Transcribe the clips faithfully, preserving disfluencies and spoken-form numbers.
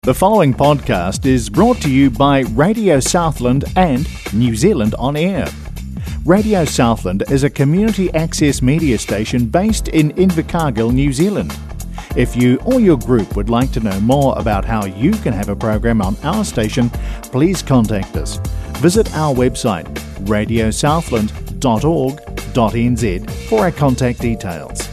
The following podcast is brought to you by Radio Southland and New Zealand On Air. Radio Southland is a community access media station based in Invercargill, New Zealand. If you or your group would like to know more about how you can have a program on our station, please contact us. Visit our website radio southland dot org dot n z for our contact details.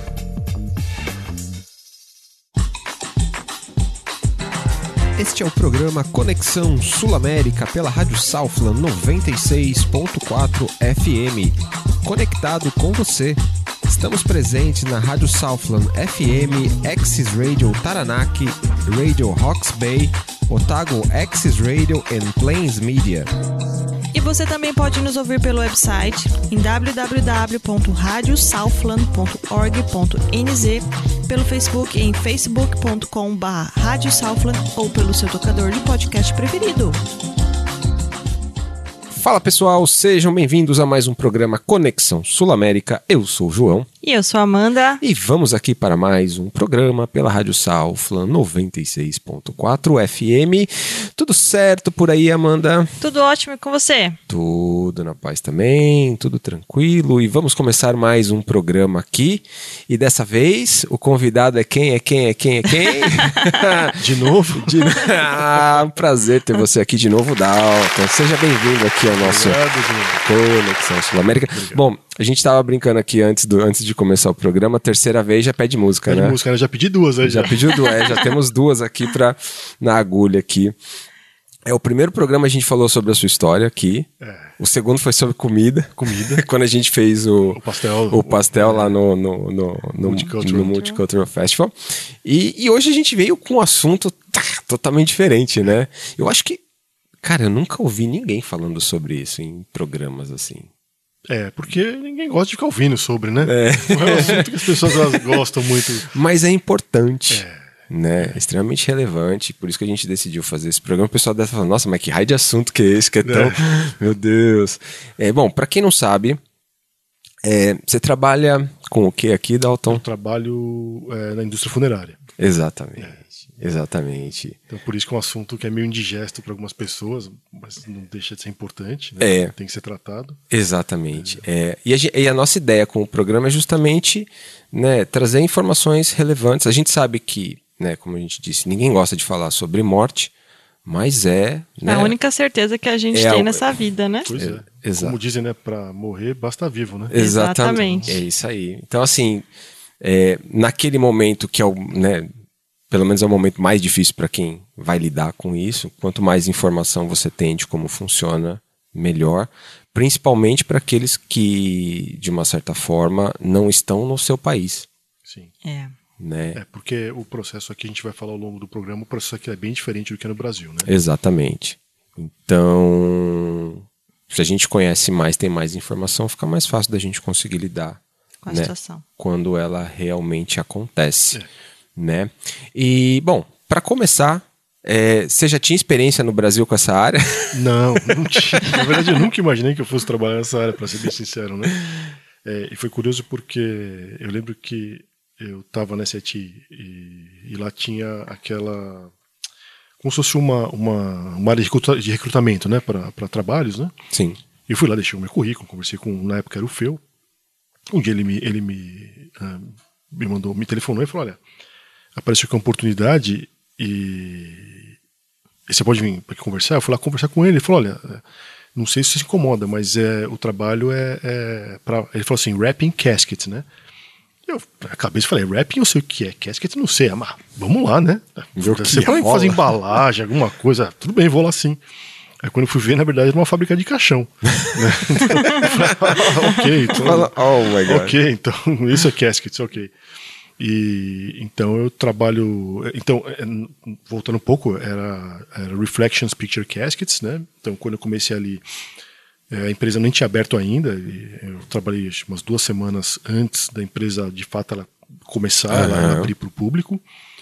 Este é o programa Conexão Sul-América pela Rádio Southland noventa e seis ponto quatro F M. Conectado com você. Estamos presentes na Rádio Southland F M, Axis Radio Taranaki, Radio Hawke's Bay, Otago Axis Radio e Plains Media. E você também pode nos ouvir pelo website em w w w ponto radio southland ponto org ponto n z, pelo Facebook em facebook ponto com barra radio southland ou pelo seu tocador de podcast preferido. Fala pessoal, sejam bem-vindos a mais um programa Conexão Sul-América. Eu sou o João. E eu sou a Amanda. E vamos aqui para mais um programa pela Rádio Southland noventa e seis ponto quatro F M. Tudo certo por aí, Amanda? Tudo ótimo, e com você? Tudo na paz também, tudo tranquilo. E vamos começar mais um programa aqui. E dessa vez, o convidado é quem, é quem, é quem, é quem? De novo? De... Ah, um prazer ter você aqui de novo, Dalton. Seja bem-vindo aqui ao nosso Obrigado, Conexão Sul-América. Obrigado. Bom, a gente tava brincando aqui antes, do, antes de começar o programa, a terceira vez já pede música, pede né? música, né? Já pedi duas aí. Já, já pediu duas, é, já temos duas aqui pra, na agulha aqui. É, o primeiro programa a gente falou sobre a sua história aqui. É. O segundo foi sobre comida. Comida. Quando a gente fez o, o pastel, o pastel o, lá no, no, no, no, Multicultural. no Multicultural Festival. E, e hoje a gente veio com um assunto tá, totalmente diferente, né? Eu acho que, cara, eu nunca ouvi ninguém falando sobre isso em programas assim. É, porque ninguém gosta de ficar ouvindo sobre, né? É. Não é um assunto que as pessoas elas gostam muito. Mas é importante. É. Né? É extremamente relevante, por isso que a gente decidiu fazer esse programa. O pessoal deve falar, nossa, mas que raio de assunto que é esse, que é tão... É. Meu Deus. É, bom, pra quem não sabe, é, você trabalha com o que aqui, Dalton? Eu trabalho é, na indústria funerária. Exatamente, é. exatamente. Então por isso que é um assunto que é meio indigesto para algumas pessoas, mas não deixa de ser importante, né? É. Tem que ser tratado. Exatamente. É. É. E, a, e a nossa ideia com o programa é justamente, né, trazer informações relevantes. A gente sabe que, né, como a gente disse, ninguém gosta de falar sobre morte, mas é... Né, a única certeza que a gente é tem a... nessa vida, né? Pois é. é. Como dizem, né, para morrer basta vivo, né? Exatamente. É isso aí. Então, assim, é, naquele momento que é o... Né, pelo menos é o momento mais difícil para quem vai lidar com isso, quanto mais informação você tem de como funciona, melhor. Principalmente para aqueles que, de uma certa forma, não estão no seu país. Sim. É. Né? É, porque o processo aqui, a gente vai falar ao longo do programa, o processo aqui é bem diferente do que é no Brasil, né? Exatamente. Então, se a gente conhece mais, tem mais informação, fica mais fácil da gente conseguir lidar com a né? situação. Quando ela realmente acontece. É. Né? E, bom, para começar, é, você já tinha experiência no Brasil com essa área? Não, não tinha. Na verdade, eu nunca imaginei que eu fosse trabalhar nessa área, para ser bem sincero, né? É, e foi curioso porque eu lembro que eu estava na S A T e, e lá tinha aquela... como se fosse uma, uma, uma área de recrutamento, né? Para trabalhos, né? Sim. E eu fui lá, deixei o meu currículo, conversei com, na época era o Feu. Um dia ele me, ele me, uh, me mandou, me telefonou e falou, olha, apareceu aqui uma oportunidade e, e você pode vir para conversar? Eu fui lá conversar com ele, ele falou, olha, não sei se você se incomoda, mas é, o trabalho é, é para... Ele falou assim, wrapping casket, né? Eu na cabeça falei, wrapping eu sei o que é, casket não sei, mas vamos lá, né? Você pode fazer embalagem, alguma coisa, tudo bem, vou lá sim. Aí quando eu fui ver, na verdade, era uma fábrica de caixão. Né? Então, ok, então... Oh my God. Ok, então isso é casket, ok. E então eu trabalho, então voltando um pouco, era, era Reflections Picture Caskets, né? Então quando eu comecei ali, a empresa nem tinha aberto ainda, eu trabalhei umas duas semanas antes da empresa de fato ela começar, uhum. ela abrir para o público,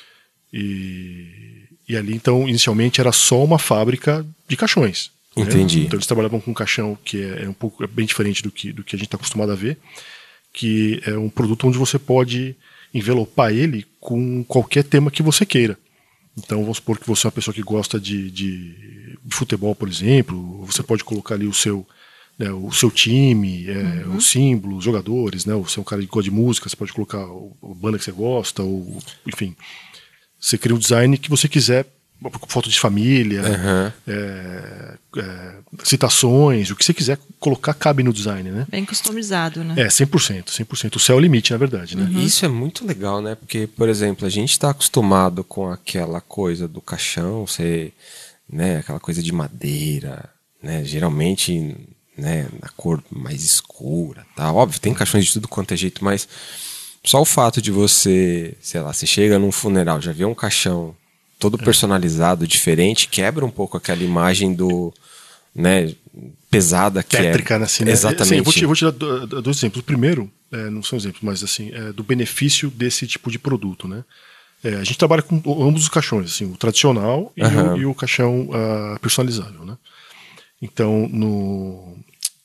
e, e ali então inicialmente era só uma fábrica de caixões. Entendi. Né? Então eles trabalhavam com um caixão que é, é um pouco é bem diferente do que, do que a gente está acostumado a ver, que é um produto onde você pode envelopar ele com qualquer tema que você queira. Então, vamos supor que você é uma pessoa que gosta de, de, de futebol, por exemplo, você pode colocar ali o seu, né, o seu time, é, uhum. o símbolo, os jogadores, né? Ou se é um cara que gosta de música, você pode colocar a banda que você gosta, ou, enfim. Você cria um design que você quiser, foto de família, uhum. é, é, citações, o que você quiser colocar cabe no design, né? Bem customizado, né? É, cem por cento, cem por cento. O céu é o limite, na verdade, né? Uhum. Isso é muito legal, né? Porque, por exemplo, a gente está acostumado com aquela coisa do caixão, ser, né, aquela coisa de madeira, né? Geralmente, né, na cor mais escura, tá? Óbvio, tem caixões de tudo quanto é jeito, mas só o fato de você, sei lá, você chega num funeral, já vê um caixão todo personalizado, diferente, quebra um pouco aquela imagem do, né, pesada que tétrica, é. Né, assim, né? Exatamente. Assim, eu, vou te, eu vou te dar dois exemplos. O primeiro, é, não são exemplos, mas assim, é do benefício desse tipo de produto, né? É, a gente trabalha com ambos os caixões, assim, o tradicional e, uhum. o, e o caixão uh, personalizável, né? Então, no,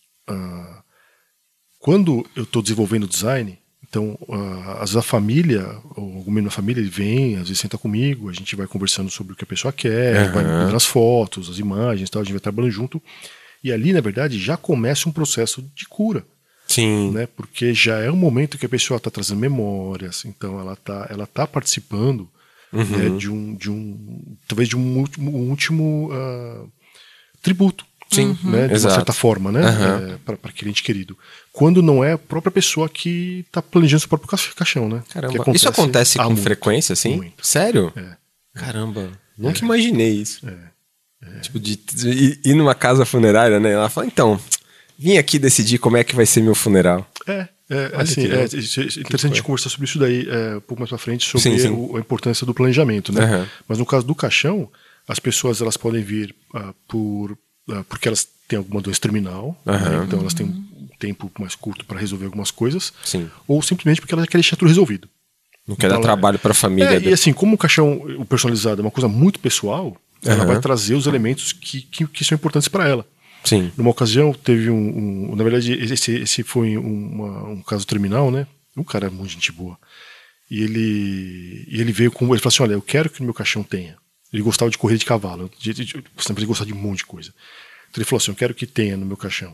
uh, quando eu estou desenvolvendo design, então, uh, às vezes a família, ou algum membro da família, ele vem, às vezes senta comigo, a gente vai conversando sobre o que a pessoa quer, uhum. vai vendo as fotos, as imagens, tal, a gente vai trabalhando junto. E ali, na verdade, já começa um processo de cura. Sim. Né? Porque já é um momento que a pessoa está trazendo memórias, então ela está ela tá participando uhum. né, de, um, de um, talvez de um último, um último uh, tributo. Sim, né, de exato. uma certa forma, né, uhum. é, para aquele ente querido. Quando não é a própria pessoa que está planejando seu próprio caixão, né? Caramba, acontece isso acontece com muito, frequência, assim? Muito. Sério? É. Caramba, nunca é. imaginei isso. É. É. Tipo, de, de ir numa casa funerária, né? Ela fala, então, vim aqui decidir como é que vai ser meu funeral. É, é assim, é, é interessante a gente conversar sobre isso daí é, um pouco mais pra frente, sobre sim, sim. O, a importância do planejamento, né? Uhum. Mas no caso do caixão, as pessoas elas podem vir uh, por, uh, porque elas têm alguma doença terminal, uhum. né? Então elas têm um tempo mais curto para resolver algumas coisas, sim. ou simplesmente porque elas querem deixar tudo resolvido. Não quer então, dar trabalho para a família. É, de... E assim, como o caixão o personalizado é uma coisa muito pessoal, uhum. ela vai trazer os elementos que, que, que são importantes para ela. Sim. Numa ocasião, teve um, um. Na verdade, esse, esse foi um, uma, um caso terminal, né? Um cara muito gente boa. E ele, e ele veio com. Ele falou assim: olha, eu quero que o meu caixão tenha. Ele gostava de corrida de cavalo. De, de, de, ele gostava de um monte de coisa. Então ele falou assim: eu quero que tenha no meu caixão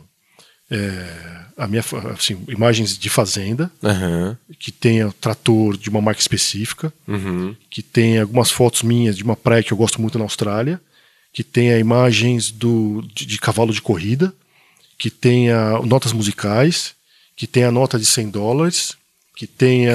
é, a minha, assim, imagens de fazenda, uhum. que tenha trator de uma marca específica, uhum. que tenha algumas fotos minhas de uma praia que eu gosto muito na Austrália, que tenha imagens do, de, de cavalo de corrida, que tenha notas musicais, que tenha nota de cem dólares, que tenha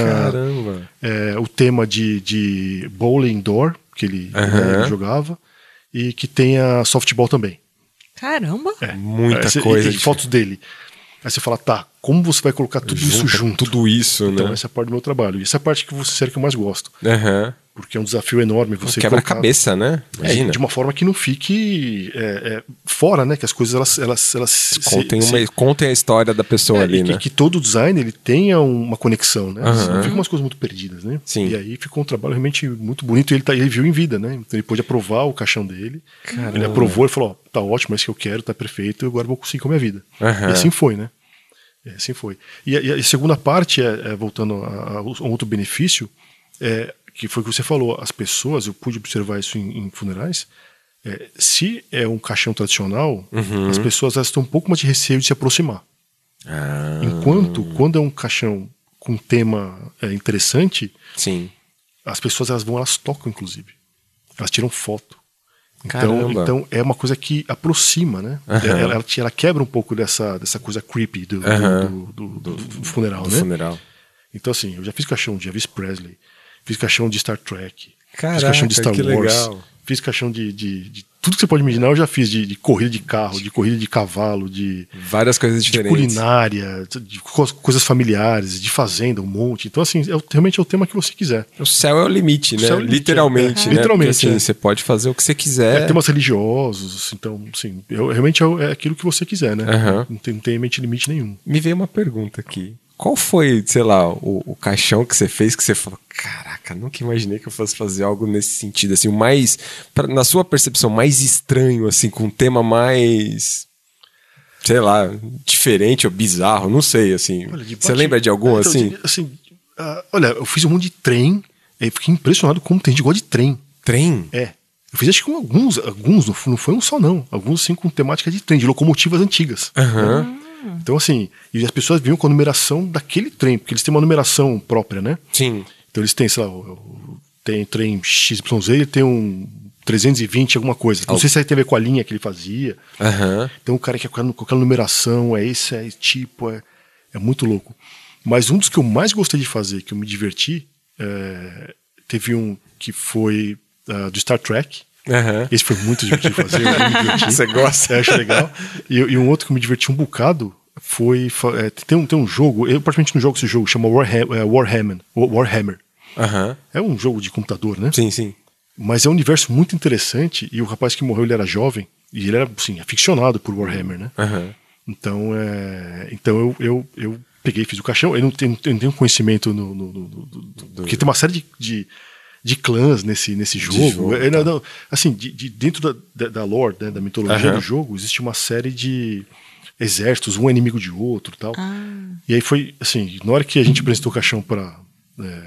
é, o tema de, de bowling indoor, que ele, uhum. né, ele jogava, e que tenha softball também. Caramba! É, muita é, coisa. E, e fotos dele. Aí você fala, tá, como você vai colocar tudo Junta isso junto? Tudo isso, então, né? essa é a parte do meu trabalho. E essa é a parte que você que eu mais gosto. Uhum. Porque é um desafio enorme você quebra colocar... a cabeça, né? Imagina. É, de uma forma que não fique é, é, fora, né? Que as coisas elas, elas, elas contem, se, uma, se... contem a história da pessoa é, ali, e né? Que, que todo design ele tenha uma conexão, né? Uhum. Não fica umas coisas muito perdidas, né? Sim. E aí ficou um trabalho realmente muito bonito e ele, tá, ele viu em vida, né? Então ele pôde aprovar o caixão dele. Caramba. Ele aprovou e falou, ó, tá ótimo, é isso que eu quero, tá perfeito, agora eu vou conseguir com a minha vida. Uhum. E assim foi, né? E assim foi. E a, e a segunda parte, é, é voltando a, a um outro benefício, é que foi o que você falou, as pessoas, eu pude observar isso em, em funerais, é, se é um caixão tradicional, uhum. as pessoas elas têm um pouco mais de receio de se aproximar. Ah. Enquanto, quando é um caixão com tema é, interessante, sim. as pessoas elas vão, elas tocam, inclusive. Elas tiram foto. Então, Caramba. então é uma coisa que aproxima, né? Uhum. Ela, ela, ela quebra um pouco dessa, dessa coisa creepy do, uhum. do, do, do, do funeral, do né? funeral. Então, assim, eu já fiz caixão de Elvis Presley, fiz caixão de Star Trek, Caraca, fiz caixão de Star que Wars, legal. Fiz caixão de, de, de tudo que você pode imaginar, eu já fiz de, de corrida de carro, de corrida de cavalo, de várias coisas diferentes, de culinária, de coisas familiares, de fazenda, um monte. Então, assim, é, realmente é o tema que você quiser. O céu é o limite, o né? céu é o limite, literalmente, é. né? Literalmente, Porque, assim, é. você pode fazer o que você quiser. É, temas religiosos, então, assim, é, realmente é, é aquilo que você quiser, né? Uhum. Não tem, não tem realmente limite nenhum. Me veio uma pergunta aqui. Qual foi, sei lá, o, o caixão que você fez que você falou, caraca, nunca imaginei que eu fosse fazer algo nesse sentido, assim, o mais, pra, na sua percepção, mais estranho, assim, com um tema mais, sei lá, diferente ou bizarro, não sei, assim. Olha, você bate... lembra de algum, é, então, assim? assim uh, olha, eu fiz um monte de trem, e fiquei impressionado como tem gente que gosta de trem. Trem? É. Eu fiz acho que com alguns, alguns, não foi um só não, alguns sim com temática de trem, de locomotivas antigas. Aham. Né? Então assim, e as pessoas vinham com a numeração daquele trem, porque eles têm uma numeração própria, né? Sim. Então eles têm, sei lá, tem trem X Y Z, ele tem um trezentos e vinte alguma coisa. Não Oh. sei se tem a ver com a linha que ele fazia. Aham. Então o cara que é com aquela numeração, é esse, é tipo, é, é muito louco. Mas um dos que eu mais gostei de fazer, que eu me diverti, é, teve um que foi uh, do Star Trek. Aham. Esse foi muito divertido de fazer, eu me diverti. Você gosta? Eu acho legal. E, e um outro que eu me diverti um bocado foi... É, tem, um, tem um jogo, eu praticamente não jogo esse jogo, chama Warhammer. É, Warhammer, Warhammer. Aham. É um jogo de computador, né? Sim, sim. Mas é um universo muito interessante e o rapaz que morreu, ele era jovem e ele era, assim, aficionado por Warhammer, né? Aham. Então, é, então eu, eu, eu peguei e fiz o caixão. Eu não tenho, eu não tenho conhecimento no... no, no, no do, porque tem uma série de... de de clãs nesse, nesse jogo. jogo, é, tá. não, assim, de, de, dentro da, da, da lore, né, da mitologia Aham. do jogo, existe uma série de exércitos, um é inimigo de outro e tal. Ah. E aí foi, assim, na hora que a gente apresentou o caixão para é,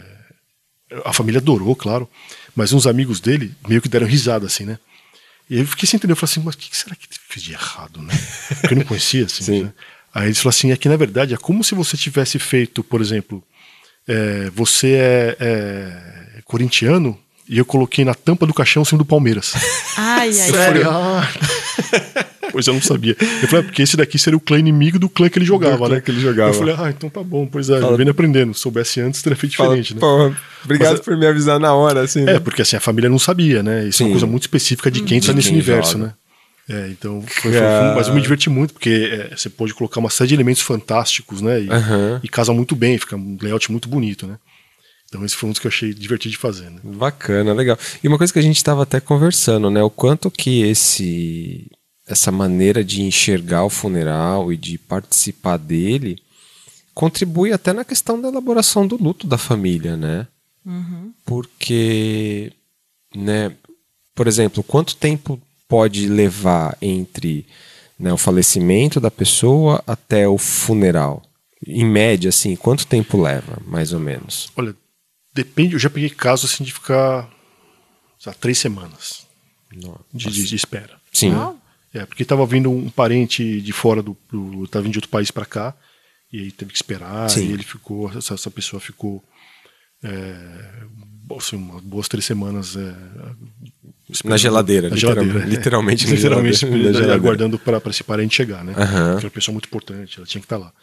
a família adorou, claro, mas uns amigos dele meio que deram risada, assim, né? E aí eu fiquei sem entender, eu falei assim, mas o que será que fiz de errado, né? Porque eu não conhecia, assim. Sim. Né? Aí eles falaram assim, é que na verdade é como se você tivesse feito, por exemplo, é, você é, é corintiano e eu coloquei na tampa do caixão o símbolo do Palmeiras. Ai, ai, Eu falei, ah... Pois eu não sabia. Eu falei, ah, porque esse daqui seria o clã inimigo do clã que ele jogava, Do clã né? que ele jogava. Eu falei, ah, então tá bom, pois é, Fala- eu venho aprendendo. Se soubesse antes, teria feito Fala, diferente, né? pô, obrigado Mas é- por me avisar na hora, assim. É, né? porque assim, a família não sabia, né? Isso é Sim. uma coisa muito específica de quem está De nesse quem universo, joga. né? É, então, foi, foi- Ah. foi- mas eu me diverti muito, porque é, você pode colocar uma série de elementos fantásticos, né? E, Aham. e casa muito bem, fica um layout muito bonito, né? Então esse foi um dos que eu achei divertido de fazer, né? Bacana, legal. E uma coisa que a gente estava até conversando, né? O quanto que esse essa maneira de enxergar o funeral e de participar dele contribui até na questão da elaboração do luto da família, né? Porque, né? Por exemplo, quanto tempo pode levar entre, né, o falecimento da pessoa até o funeral? Em média, assim, quanto tempo leva, mais ou menos? Olha, depende, eu já peguei casos assim de ficar, sei lá, três semanas de, de- de espera. Sim. É, porque estava vindo um parente de fora do. do tava vindo de outro país para cá, e aí teve que esperar, Sim. e ele ficou. Essa, essa pessoa ficou. É, assim, umas boas três semanas. É, esperando- Na geladeira, na literal- geladeira, é. literalmente na literalmente geladeira, na geladeira. aguardando para esse parente chegar, né? Aham. Porque era uma pessoa muito importante, ela tinha que estar lá.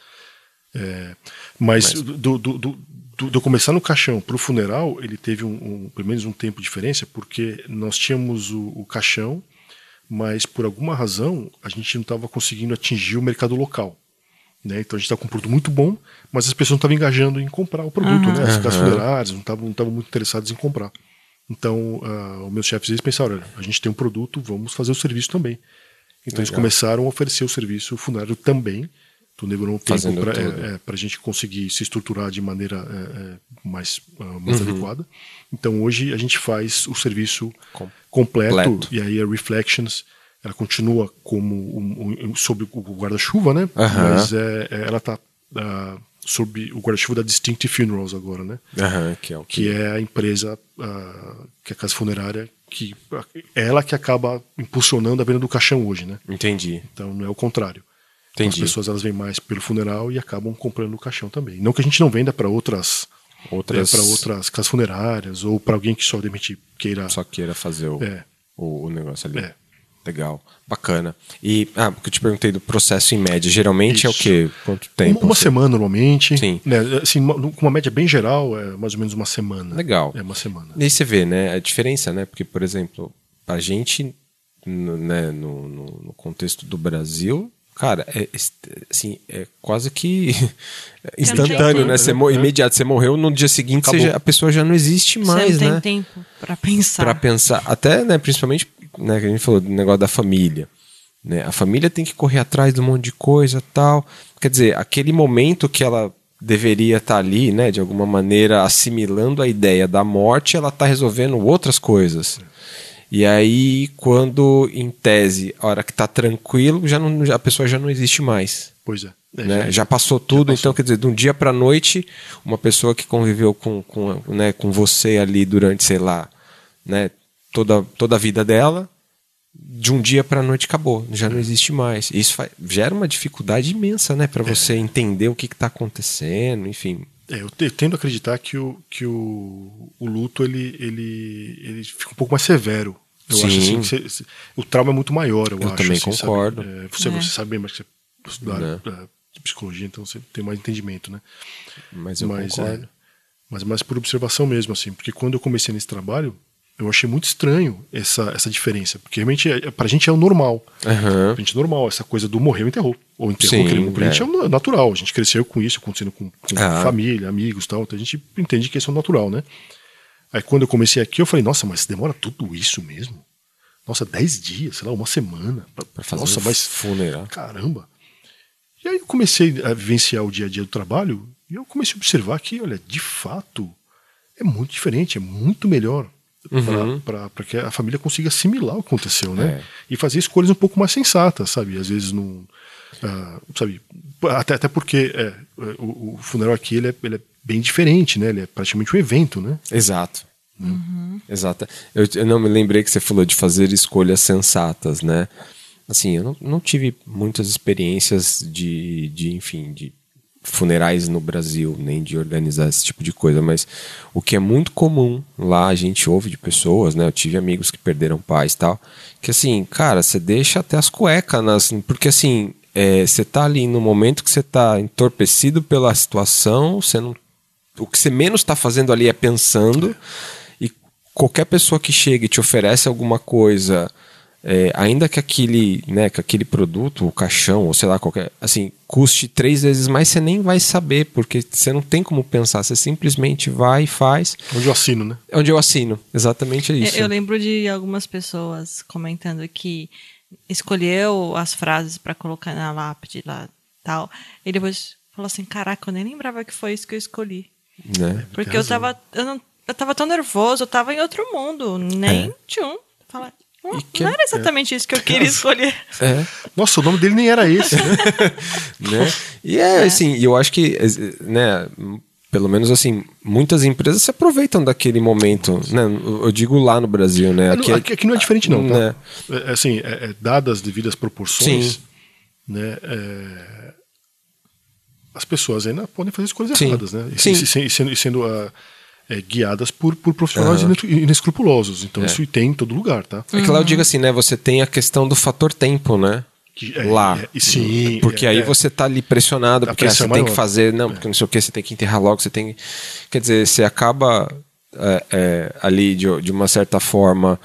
É, mas do, do, do, do, do eu começar no caixão para o funeral, ele teve um, um, pelo menos um tempo de diferença, porque nós tínhamos o, o caixão, mas por alguma razão a gente não estava conseguindo atingir o mercado local. Né? Então a gente estava com um produto muito bom, mas as pessoas não estavam engajando em comprar o produto. Né? As casas Aham. funerárias não estavam não estavam muito interessadas em comprar. Então uh, os meus chefes eles pensaram, olha, a gente tem um produto, vamos fazer o serviço também. Então eles Legal. começaram a oferecer o serviço funerário também. Então demorou um tempo Fazendo para tudo. é, é, a gente conseguir se estruturar de maneira é, é, mais, uh, mais Uhum. adequada. Então hoje a gente faz o serviço Com- completo, completo. e aí a Reflections ela continua como um, um, sob o guarda-chuva, né? Aham. Mas é, é, ela está uh, sob o guarda-chuva da Distinctive Funerals agora, né? Aham, que é o Que é a empresa, uh, que é a casa funerária, que é ela que acaba impulsionando a venda do caixão hoje, né? Entendi. Então não é o contrário. Então, as Entendi. pessoas elas vêm mais pelo funeral e acabam comprando o caixão também. Não que a gente não venda para outras, Outras- para outras casas funerárias ou para alguém que só de repente queira. Só queira fazer o, É. o, o negócio ali. É. Legal, bacana. E, ah, porque eu te perguntei do processo em média. Geralmente é o Isso. quê? Quanto tempo? Uma, uma assim? semana normalmente. Sim. Né, assim, uma- com uma média bem geral, é mais ou menos uma semana. Legal. É uma semana. E aí você vê, né, a diferença, né? Porque, por exemplo, a gente, no, né, no, no, no contexto do Brasil, cara, é, est- assim, é quase que instantâneo, tempo, né? Você mo- É. imediato, você morreu, no dia seguinte você Acabou. já- a pessoa já não existe mais, Você não né? tem tempo pra pensar. Para pensar, até, né, principalmente, né, que a gente falou do negócio da família, né? A família tem que correr atrás de um monte de coisa, tal. Quer dizer, aquele momento que ela deveria estar ali, né, de alguma maneira assimilando a ideia da morte, ela está resolvendo outras coisas. E aí, quando em tese, a hora que está tranquilo, já não, já- a pessoa já não existe mais. Pois é. É, Né? já- Já passou tudo, passou. então quer dizer, de um dia para noite, uma pessoa que conviveu com, com, né, com você ali durante, sei lá, né, toda, toda a vida dela, de um dia para a noite acabou, já não existe mais. Isso faz, gera uma dificuldade imensa, né, para você é. entender o que está acontecendo, enfim. É, eu, te, eu tendo a acreditar que o, que o, o luto ele, ele, ele fica um pouco mais severo. Eu Sim. acho assim que você, você, o trauma é muito maior, eu, eu acho. também assim, concordo. É, você, é. você sabe bem, mas você estudar psicologia, então você tem mais entendimento, né? Mas eu mas, concordo. É, mas mais por observação mesmo, assim, porque quando eu comecei nesse trabalho, eu achei muito estranho essa, essa diferença, porque realmente é, pra gente é o normal. Uhum. Pra gente é normal, essa coisa do morreu, enterrou. Ou enterrou, Sim, querendo, pra é. gente é natural, a gente cresceu com isso, acontecendo com, com ah. família, amigos e tal, então a gente entende que isso é natural, né? Aí quando eu comecei aqui, eu falei, nossa, mas demora tudo isso mesmo? Nossa, dez dias, sei lá, uma semana. Pra, pra fazer nossa, um mas funeral. Caramba. E aí eu comecei a vivenciar o dia a dia do trabalho e eu comecei a observar que, olha, de fato, é muito diferente, é muito melhor uhum. para que a família consiga assimilar o que aconteceu, né? É. E fazer escolhas um pouco mais sensatas, sabe? Às vezes não... Uh, sabe? Até, até porque é, o, o funeral aqui ele é, ele é bem diferente, né? Ele é praticamente um evento, né? Exato. Uhum. Exato. Eu, eu não me lembrei que você falou de fazer escolhas sensatas, né? Assim, eu não, não tive muitas experiências de, de, enfim, de funerais no Brasil, nem de organizar esse tipo de coisa, mas o que é muito comum lá, a gente ouve de pessoas, né? Eu tive amigos que perderam pais e tal, que assim, cara, você deixa até as cuecas, nas, porque assim, é, você tá ali no momento que você tá entorpecido pela situação, você não, o que você menos tá fazendo ali é pensando, e qualquer pessoa que chega e te oferece alguma coisa... É, ainda que aquele, né, que aquele produto, o caixão, ou sei lá, qualquer, assim, custe três vezes mais, você nem vai saber, porque você não tem como pensar, você simplesmente vai e faz. Onde eu assino, né? Onde eu assino, exatamente isso. Eu, eu lembro de algumas pessoas comentando que escolheu as frases para colocar na lápide lá tal, e depois falou assim, caraca, eu nem lembrava que foi isso que eu escolhi. Né? Porque eu tava, eu, não, eu tava tão nervoso, eu tava em outro mundo, nem É. tchum. Fala, Não, que não era exatamente é. isso que eu queria escolher. É. Nossa, o nome dele nem era esse, né? né? E é, é. assim, eu acho que, né, pelo menos assim, muitas empresas se aproveitam daquele momento, né? Eu digo lá no Brasil, né? Aqui, aqui, aqui não é diferente não, tá? Né? É, assim, é, é, dadas as devidas proporções, Sim. né? É, as pessoas ainda podem fazer escolhas Sim. erradas, né? E, Sim. e sendo, e sendo uh, é, guiadas por, por profissionais uhum. inescrupulosos. Então é. isso tem em todo lugar, tá? É que lá eu digo assim, né? Você tem a questão do fator tempo, né? Que é, lá. É, sim. Porque é, aí é. você tá ali pressionado, porque ah, você tem que fazer, não, porque não sei o que, você tem que enterrar logo, você tem. Quer dizer, você acaba é, é, ali de, de uma certa forma.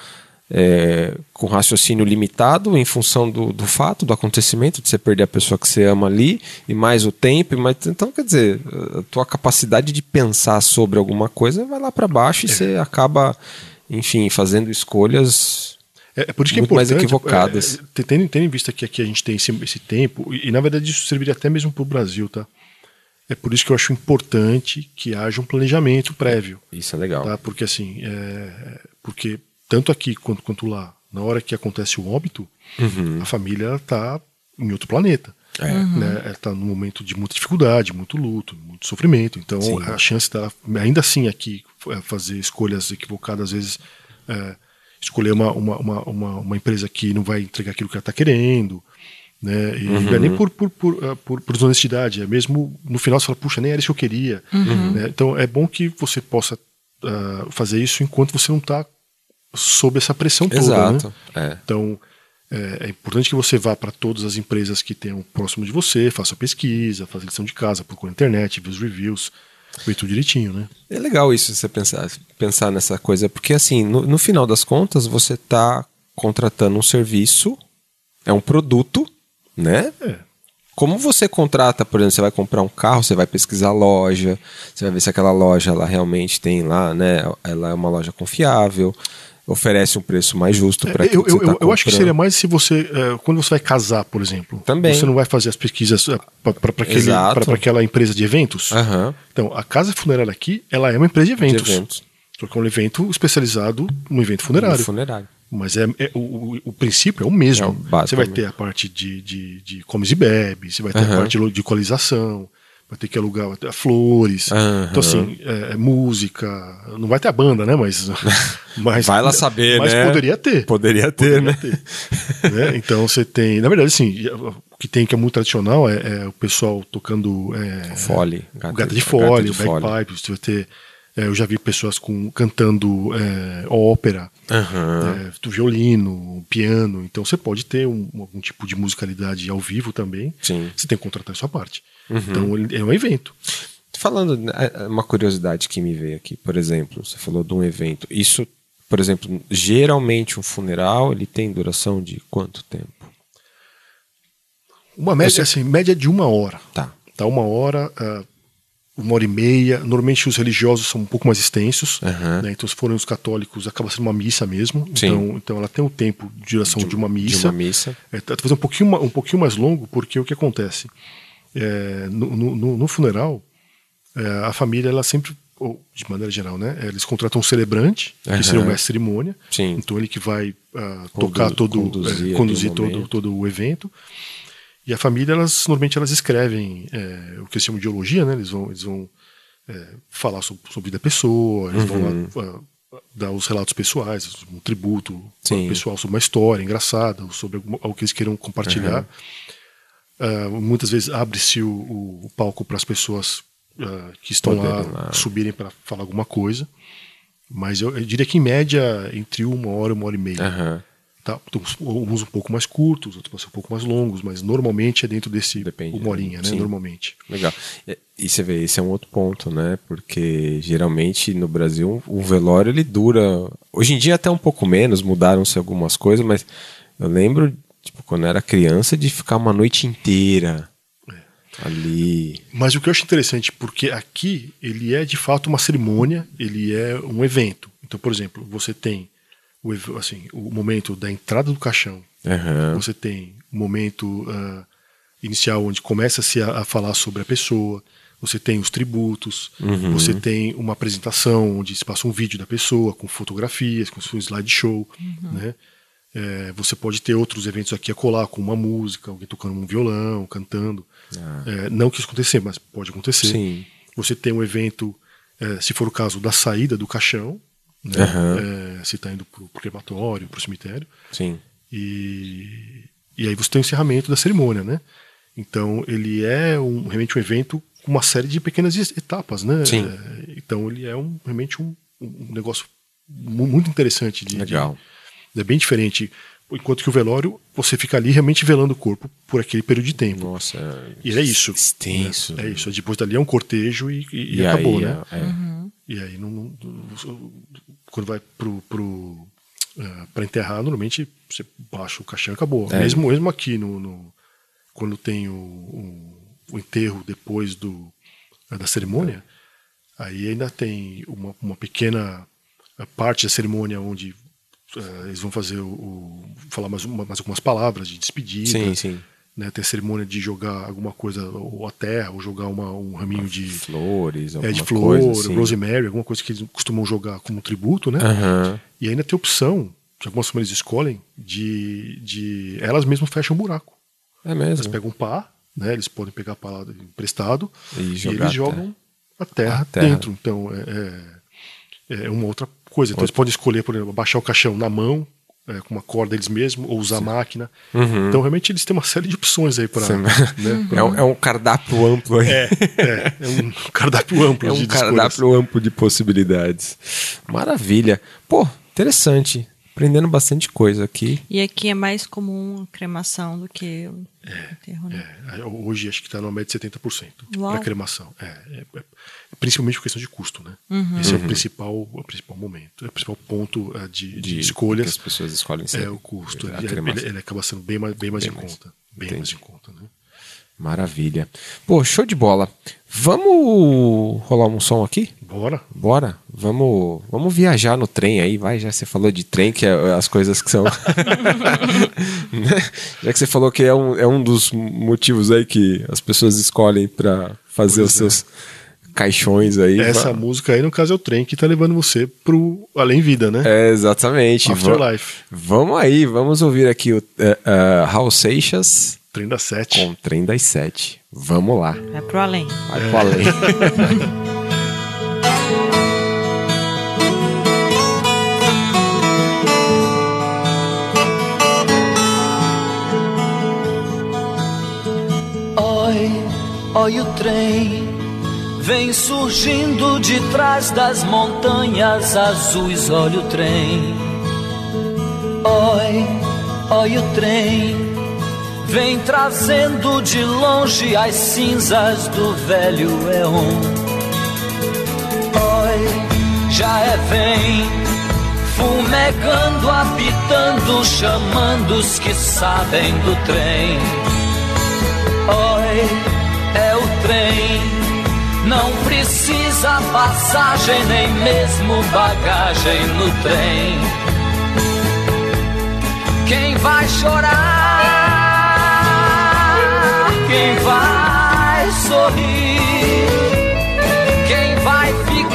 É, com raciocínio limitado em função do, do fato, do acontecimento, de você perder a pessoa que você ama ali, e mais o tempo, e mais, então quer dizer, a tua capacidade de pensar sobre alguma coisa vai lá para baixo e é. você acaba, enfim, fazendo escolhas é, é por isso que muito é mais equivocadas. É, tendo, tendo em vista que aqui a gente tem esse, esse tempo, e, e na verdade isso serviria até mesmo para o Brasil, tá? É por isso que eu acho importante que haja um planejamento prévio. Isso é legal. Tá? Porque assim, é, porque tanto aqui quanto, quanto lá, na hora que acontece o óbito, uhum. a família está em outro planeta. É. Né? Ela está num momento de muita dificuldade, muito luto, muito sofrimento. Então, Sim. a chance dela, ainda assim, aqui, fazer escolhas equivocadas, às vezes, é, escolher uma, uma, uma, uma, uma empresa que não vai entregar aquilo que ela está querendo. Né? E uhum. não é nem por, por, por, por, por desonestidade, é mesmo no final você fala, puxa, nem era isso que eu queria. Uhum. Né? Então, é bom que você possa uh, fazer isso enquanto você não está sob essa pressão toda. Exato. Né? É. Então, é, é importante que você vá para todas as empresas que tenham próximo de você, faça pesquisa, faça lição de casa, procure na internet, vê os reviews, vê tudo direitinho, né? É legal isso, você pensar, pensar nessa coisa, porque assim, no, no final das contas, você está contratando um serviço, é um produto, né? É. Como você contrata, por exemplo, você vai comprar um carro, você vai pesquisar a loja, você vai ver se aquela loja ela realmente tem lá, né? Ela é uma loja confiável, oferece um preço mais justo para é, aquilo que eu, você tá eu, eu acho que seria mais se você, uh, quando você vai casar, por exemplo, também. Você não vai fazer as pesquisas uh, para aquela empresa de eventos. Uhum. Então, a casa funerária aqui, ela é uma empresa de eventos. De eventos. Só que é um evento especializado no evento funerário. No funerário. Mas é, é o, o, o princípio é o mesmo. É, você vai ter a parte de, de, de comes e bebes, você vai ter uhum. a parte de localização, vai ter que alugar vai ter flores. Uhum. Então, assim, é, é música. Não vai ter a banda, né? Mas. mas vai lá saber, mas né? Mas poderia ter. Poderia ter, poderia né? ter, né? Então, você tem. Na verdade, assim, o que tem que é muito tradicional é, é o pessoal tocando. É, fole. Gata, gata de fole, o bagpipe. Você vai ter. É, eu já vi pessoas com, cantando é, ópera, uhum. é, do violino, piano. Então você pode ter um, algum tipo de musicalidade ao vivo também. Sim. Você tem que contratar a sua parte. Uhum. Então é um evento. Falando, uma curiosidade que me veio aqui, por exemplo, você falou de um evento. Isso, por exemplo, geralmente um funeral, ele tem duração de quanto tempo? Uma média, assim, média de uma hora. Tá. Tá, uma hora... Uh, uma hora e meia. Normalmente os religiosos são um pouco mais extensos, uhum. né? Então se forem os católicos acaba sendo uma missa mesmo. Sim. Então, então ela tem um tempo de duração de, de uma missa. De uma missa. É, talvez um pouquinho, um pouquinho mais longo, porque o que acontece? É, no, no, no funeral, é, a família, ela sempre, ou de maneira geral, né? Eles contratam um celebrante, uhum. que seria o mestre de cerimônia. Sim. Então ele que vai uh, Condu tocar todo, conduzir, é, conduzir todo, todo o evento. E a família, elas, normalmente elas escrevem é, o que eles chamam de ideologia, né? Eles vão, eles vão é, falar sobre, sobre a vida da pessoa, eles uhum. vão lá, uh, dar os relatos pessoais, um tributo Sim. pessoal sobre uma história engraçada, sobre algo que eles queiram compartilhar. Uhum. Uh, muitas vezes abre-se o, o palco para as pessoas uh, que estão lá, lá subirem para falar alguma coisa. Mas eu, eu diria que em média entre uma hora e uma hora e meia. Uhum. Tá, uns um pouco mais curtos, outros podem ser um pouco mais longos, mas normalmente é dentro desse Depende, uma horinha, né? Sim. Normalmente. Legal. E você vê, esse é um outro ponto, né? Porque geralmente no Brasil o velório ele dura. Hoje em dia até um pouco menos, mudaram-se algumas coisas, mas eu lembro, tipo, quando eu era criança, de ficar uma noite inteira é. ali. Mas o que eu acho interessante, porque aqui ele é de fato uma cerimônia, ele é um evento. Então, por exemplo, você tem O, assim, o momento da entrada do caixão, uhum. você tem o momento uh, inicial onde começa-se a, a falar sobre a pessoa, você tem os tributos, uhum. você tem uma apresentação onde se passa um vídeo da pessoa com fotografias, com um slideshow, uhum. né? É, você pode ter outros eventos aqui a colar com uma música, alguém tocando um violão, cantando. Ah. É, não que isso aconteça, mas pode acontecer. Sim. Você tem um evento, é, se for o caso, da saída do caixão, né? Uhum. É, se está indo para o crematório, para o cemitério. Sim. E, e aí você tem o encerramento da cerimônia, né? Então ele é um, realmente um evento com uma série de pequenas etapas, né? Sim. É, então ele é um, realmente um, um negócio muito interessante. De, Legal. De, é bem diferente. Enquanto que o velório, você fica ali realmente velando o corpo por aquele período de tempo. Nossa. E é isso. Extenso. Né? É isso. Depois dali é um cortejo e, e, e e acabou, aí, né? É. Uhum. E aí, não, não, quando vai pro, pro, uh, para enterrar, normalmente você baixa o caixão e acabou. É. Mesmo, mesmo aqui, no, no, quando tem o, o, o enterro depois do, uh, da cerimônia, é. aí ainda tem uma, uma pequena parte da cerimônia onde uh, eles vão fazer o, o falar mais, uma, mais algumas palavras de despedida. Sim, sim. Né, tem a cerimônia de jogar alguma coisa, ou a terra, ou jogar uma, um raminho de flores, é, de flor, flor, assim. rosemary, alguma coisa que eles costumam jogar como tributo, né? Uhum. E ainda tem a opção, que algumas famílias escolhem, de, de elas mesmas fecham um buraco. É mesmo? Elas pegam um pá, né? Eles podem pegar pá lá emprestado e, e eles jogam a terra, a terra dentro. Então é, é, é uma outra coisa. Então outra. Eles podem escolher, por exemplo, baixar o caixão na mão, É, com uma corda eles mesmos, ou usar Sim. máquina. Uhum. Então, realmente, eles têm uma série de opções aí para. Né, pra... é, um, é um cardápio amplo aí. É, é, é um cardápio amplo é um de cardápio escolhas. amplo de possibilidades. Maravilha. Pô, interessante. Aprendendo bastante coisa aqui. E aqui é mais comum a cremação do que o é, enterro, né? É. Hoje acho que está no média de setenta por cento para cremação. É, é, é, principalmente por questão de custo, né? Uhum. Esse uhum. é o principal, o principal momento. É o principal ponto uh, de, de, de escolhas. Que as pessoas escolhem ser. É o custo. Ele, ele, ele acaba sendo bem mais, bem mais bem em mais. conta. Bem Entendi. mais em conta, né? Maravilha. Pô, show de bola. Vamos rolar um som aqui? Bora. Bora. Vamos, vamos viajar no trem aí, vai. Já você falou de trem, que é as coisas que são... Já que você falou que é um, é um dos motivos aí que as pessoas escolhem para fazer pois os seus é. caixões aí. Essa vai. música aí, no caso, é o trem que tá levando você pro além vida, né? É, exatamente. Afterlife. Vamos aí, vamos ouvir aqui o uh, uh, Raul Seixas Trem das Sete. Com o Trem das Sete. Vamos lá. Vai pro além. Vai pro além. Oi, oi o trem vem surgindo de trás das montanhas azuis. Olha o trem. Oi, oi o trem vem trazendo de longe as cinzas do velho éon. Oi, já é vem fumegando, apitando, chamando os que sabem do trem. Oi, é o trem. Não precisa passagem, nem mesmo bagagem no trem. Quem vai chorar? Quem vai sorrir? Quem vai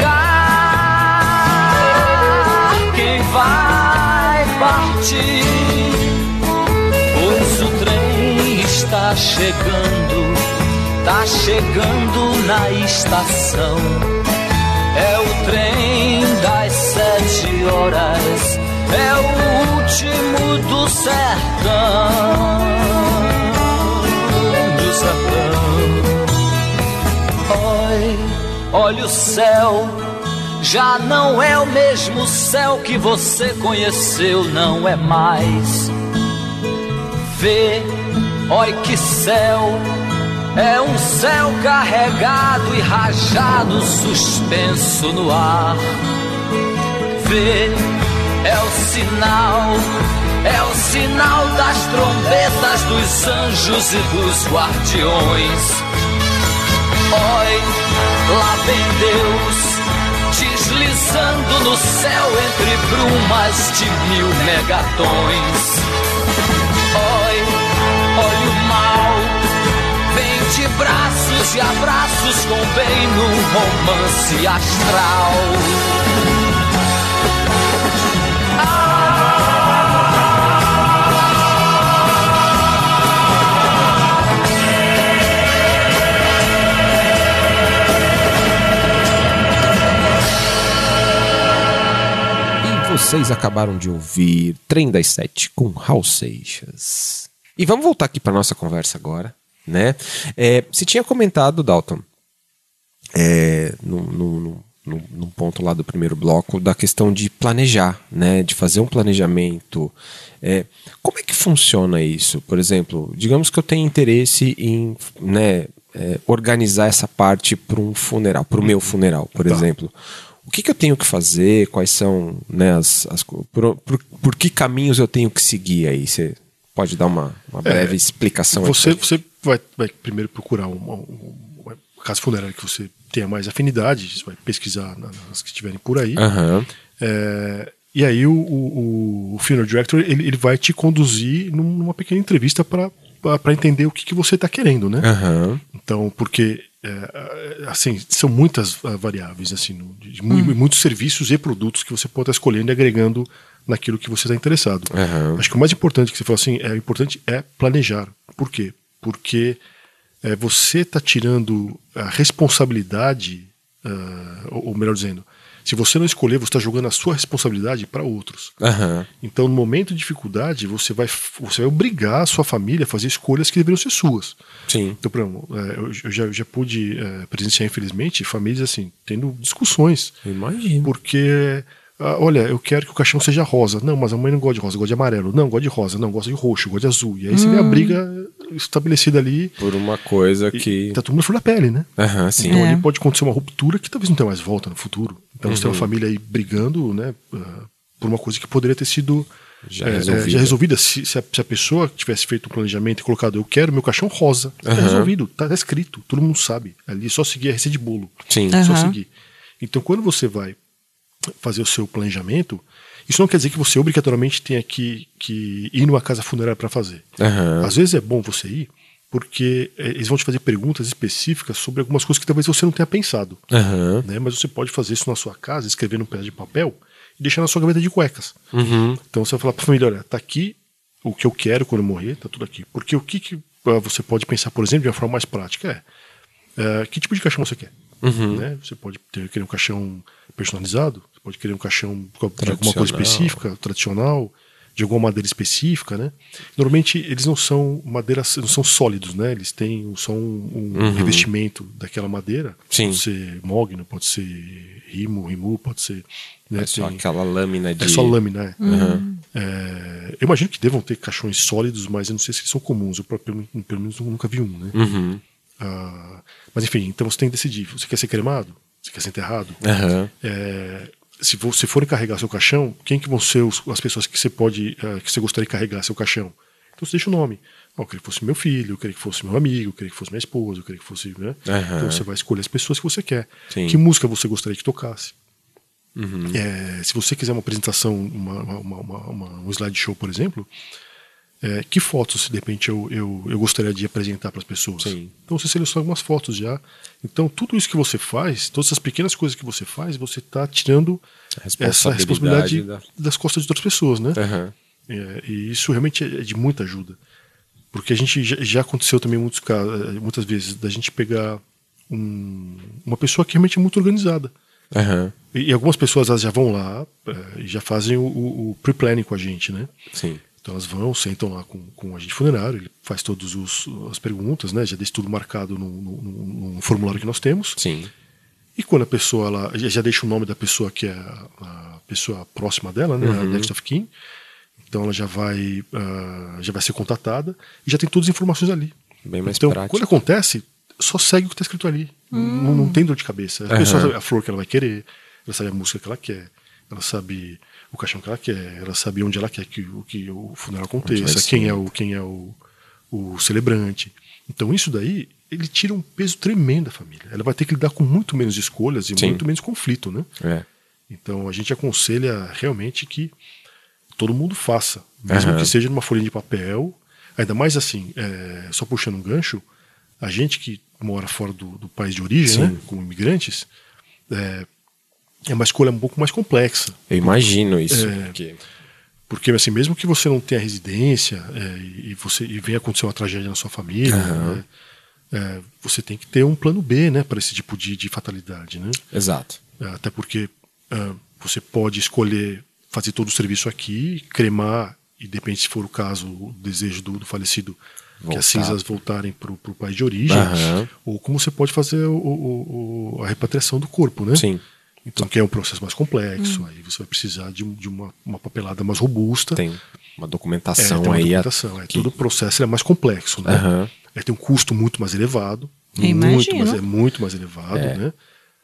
ficar? Quem vai partir? Pois o trem está chegando. Tá chegando na estação. É o trem das sete horas. É o último do sertão. Do sertão. Oi, olha o céu. Já não é o mesmo céu que você conheceu. Não é mais. Vê, oi que céu. É um céu carregado e rajado, suspenso no ar. Vê, é o sinal, é o sinal das trombetas dos anjos e dos guardiões. Oi, lá vem Deus, deslizando no céu entre brumas de mil megatons. Oi, olha o mal. De braços e abraços com bem num romance astral. E vocês acabaram de ouvir Trem das Sete com Raul Seixas. E vamos voltar aqui para nossa conversa agora. Né? É, você tinha comentado, Dalton, é, no, no, no, no ponto lá do primeiro bloco, da questão de planejar, né? De fazer um planejamento. É, como é que funciona isso? Por exemplo, digamos que eu tenho interesse em, né, é, organizar essa parte para um funeral, para o meu funeral, por tá. exemplo. O que, que eu tenho que fazer? Quais são, né, as, as por, por, por que caminhos eu tenho que seguir aí? Você pode dar uma, uma breve é, explicação? Você, aí, você vai, vai primeiro procurar uma, uma casa funerária que você tenha mais afinidade, você vai pesquisar nas que estiverem por aí. Uhum. É, e aí o, o, o funeral director ele, ele vai te conduzir numa pequena entrevista para entender o que, que você está querendo, né? Uhum. Então, porque é, assim, são muitas variáveis, assim, de, hum. muitos serviços e produtos que você pode estar escolhendo e agregando naquilo que você está interessado. Uhum. Acho que o mais importante que você falou assim, é importante é planejar. Por quê? Porque é, você está tirando a responsabilidade, uh, ou, ou melhor dizendo, se você não escolher, você está jogando a sua responsabilidade para outros. Uhum. Então, no momento de dificuldade, você vai, você vai obrigar a sua família a fazer escolhas que deveriam ser suas. Sim. Então, por exemplo, eu já, eu já pude é, presenciar, infelizmente, famílias assim, tendo discussões. Imagino. Porque... olha, eu quero que o caixão seja rosa. Não, mas a mãe não gosta de rosa, gosta de amarelo. Não, gosta de rosa. Não, gosta de roxo, gosta de azul. E aí você hum. vê a briga estabelecida ali. Por uma coisa que... Tá todo mundo flor da pele, né? Uhum, sim. Então é. ali pode acontecer uma ruptura que talvez não tenha mais volta no futuro. Então uhum. você tem uma família aí brigando, né? Uh, por uma coisa que poderia ter sido já é, resolvida. É, já resolvida. Se, se, a, se a pessoa tivesse feito um planejamento e colocado, eu quero meu caixão rosa, tá uhum. resolvido, tá escrito, todo mundo sabe. Ali é só seguir a receita de bolo. Sim. Uhum. Só seguir. Então quando você vai fazer o seu planejamento, isso não quer dizer que você obrigatoriamente tenha que, que ir numa casa funerária para fazer. Uhum. Às vezes é bom você ir, porque eles vão te fazer perguntas específicas sobre algumas coisas que talvez você não tenha pensado. Uhum. Né? Mas você pode fazer isso na sua casa, escrever num pedaço de papel e deixar na sua gaveta de cuecas. Uhum. Então você vai falar para a família, olha, tá aqui o que eu quero quando eu morrer, tá tudo aqui. Porque o que, que você pode pensar, por exemplo, de uma forma mais prática. É, é que tipo de caixão você quer? Uhum. Né? Você pode ter, querer um caixão personalizado, você pode querer um caixão de alguma coisa específica, tradicional, de alguma madeira específica, né? Normalmente eles não são madeiras, não são sólidos, né? Eles têm só um, um uhum. revestimento daquela madeira. Sim. Pode ser mogno, pode ser rimo, rimu, pode ser... Né? É só Tem... aquela lâmina de... É só lâmina, é. Uhum. é. Eu imagino que devam ter caixões sólidos, mas eu não sei se eles são comuns. Eu pelo, pelo menos nunca vi um, né? Uhum. Ah, mas enfim, então você tem que decidir. Você quer ser cremado? Você quer ser enterrado? Uhum. É... Se você for carregar seu caixão, quem que vão ser os, as pessoas que você pode, uh, que você gostaria de carregar seu caixão? Então você deixa o nome. Oh, eu queria que fosse meu filho, eu queria que fosse meu amigo, eu queria que fosse minha esposa, eu queria que fosse, né? Uhum. Então você vai escolher as pessoas que você quer. Sim. Que música você gostaria que tocasse? Uhum. É, se você quiser uma apresentação, uma, uma, uma, uma, um slideshow, por exemplo, é, que fotos, de repente, eu, eu, eu gostaria de apresentar para as pessoas? Sim. Então você seleciona algumas fotos já. Então tudo isso que você faz, todas essas pequenas coisas que você faz, você está tirando essa responsabilidade da... das costas de outras pessoas, né? Uhum. É, e isso realmente é de muita ajuda. Porque a gente já, já aconteceu também muitos casos, muitas vezes, da gente pegar um, uma pessoa que realmente é muito organizada. Uhum. E, e algumas pessoas elas já vão lá é, e já fazem o, o, o pre-planning com a gente, né? Sim. Então elas vão, sentam lá com, com o agente funerário, ele faz todas as perguntas, né? Já deixa tudo marcado no, no, no, no formulário que nós temos. Sim. E quando a pessoa ela, já deixa o nome da pessoa que é a, a pessoa próxima dela, né? Uhum. A next of kin. Então ela já vai, uh, já vai ser contatada e já tem todas as informações ali. Bem mais então, prático. quando acontece, só segue o que está escrito ali. Hum. Não, não tem dor de cabeça. A uhum. pessoa sabe a flor que ela vai querer, ela sabe a música que ela quer, ela sabe o caixão que ela quer, ela sabe onde ela quer que, o, que o funeral aconteça, quem é, o, quem é o, o celebrante. Então isso daí, ele tira um peso tremendo da família. Ela vai ter que lidar com muito menos escolhas e Sim. muito menos conflito, né? É. Então a gente aconselha realmente que todo mundo faça, mesmo uhum. que seja numa folhinha de papel, ainda mais assim, é, só puxando um gancho, a gente que mora fora do, do país de origem, né, como imigrantes, é, é uma escolha um pouco mais complexa. Eu imagino isso. É, porque... porque assim, mesmo que você não tenha residência é, e, você, e venha acontecer uma tragédia na sua família, uhum. né, é, você tem que ter um plano B, né, para esse tipo de, de fatalidade. Né? Exato. É, até porque uh, você pode escolher fazer todo o serviço aqui, cremar, e de repente, se for o caso, o desejo do, do falecido, Voltar. que as cinzas voltarem para o país de origem, uhum. ou como você pode fazer o, o, o, a repatriação do corpo, né? Sim. Então, que é um processo mais complexo, hum. aí você vai precisar de, de uma, uma papelada mais robusta. Tem uma documentação é, tem uma aí. Documentação, a... é, todo o processo é mais complexo, né? Uhum. Aí tem um custo muito mais elevado, muito mais, é muito mais elevado, é. né?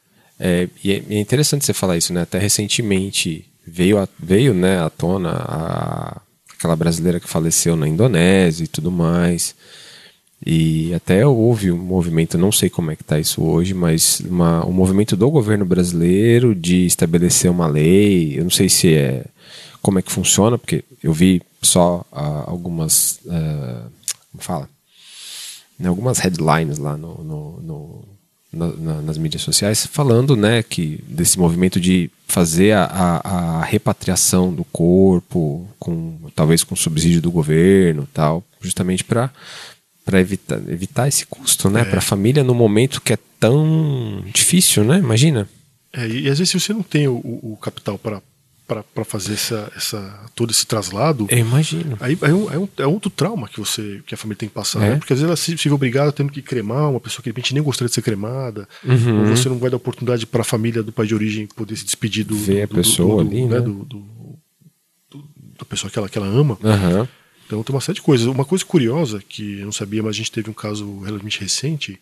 É, e é interessante você falar isso, né? Até recentemente veio, a, veio né, à tona a, aquela brasileira que faleceu na Indonésia e tudo mais. E até houve um movimento, não sei como é que está isso hoje, mas uma, um movimento do governo brasileiro de estabelecer uma lei. Eu não sei se é como é que funciona, porque eu vi só uh, algumas uh, como fala? Algumas headlines lá no, no, no, na, na, nas mídias sociais falando, né, que desse movimento de fazer a, a, a repatriação do corpo, com, talvez com subsídio do governo, tal, justamente para para evitar, evitar esse custo, né? É. Para a família no momento que é tão difícil, né? Imagina. É, e às vezes se você não tem o, o capital para para fazer essa, essa, todo esse traslado, eu imagino. Aí é, um, é, um, é outro trauma que, você, que a família tem que passar, é. né? Porque às vezes ela se, se vê obrigada tendo que cremar uma pessoa que de repente nem gostaria de ser cremada, uhum. ou você não vai dar oportunidade para a família do país de origem poder se despedir do, ver do, a pessoa do, do, ali, né? né? Do, do, do, da pessoa que ela, que ela ama. Uhum. Então tem uma série de coisas. Uma coisa curiosa que eu não sabia, mas a gente teve um caso relativamente recente.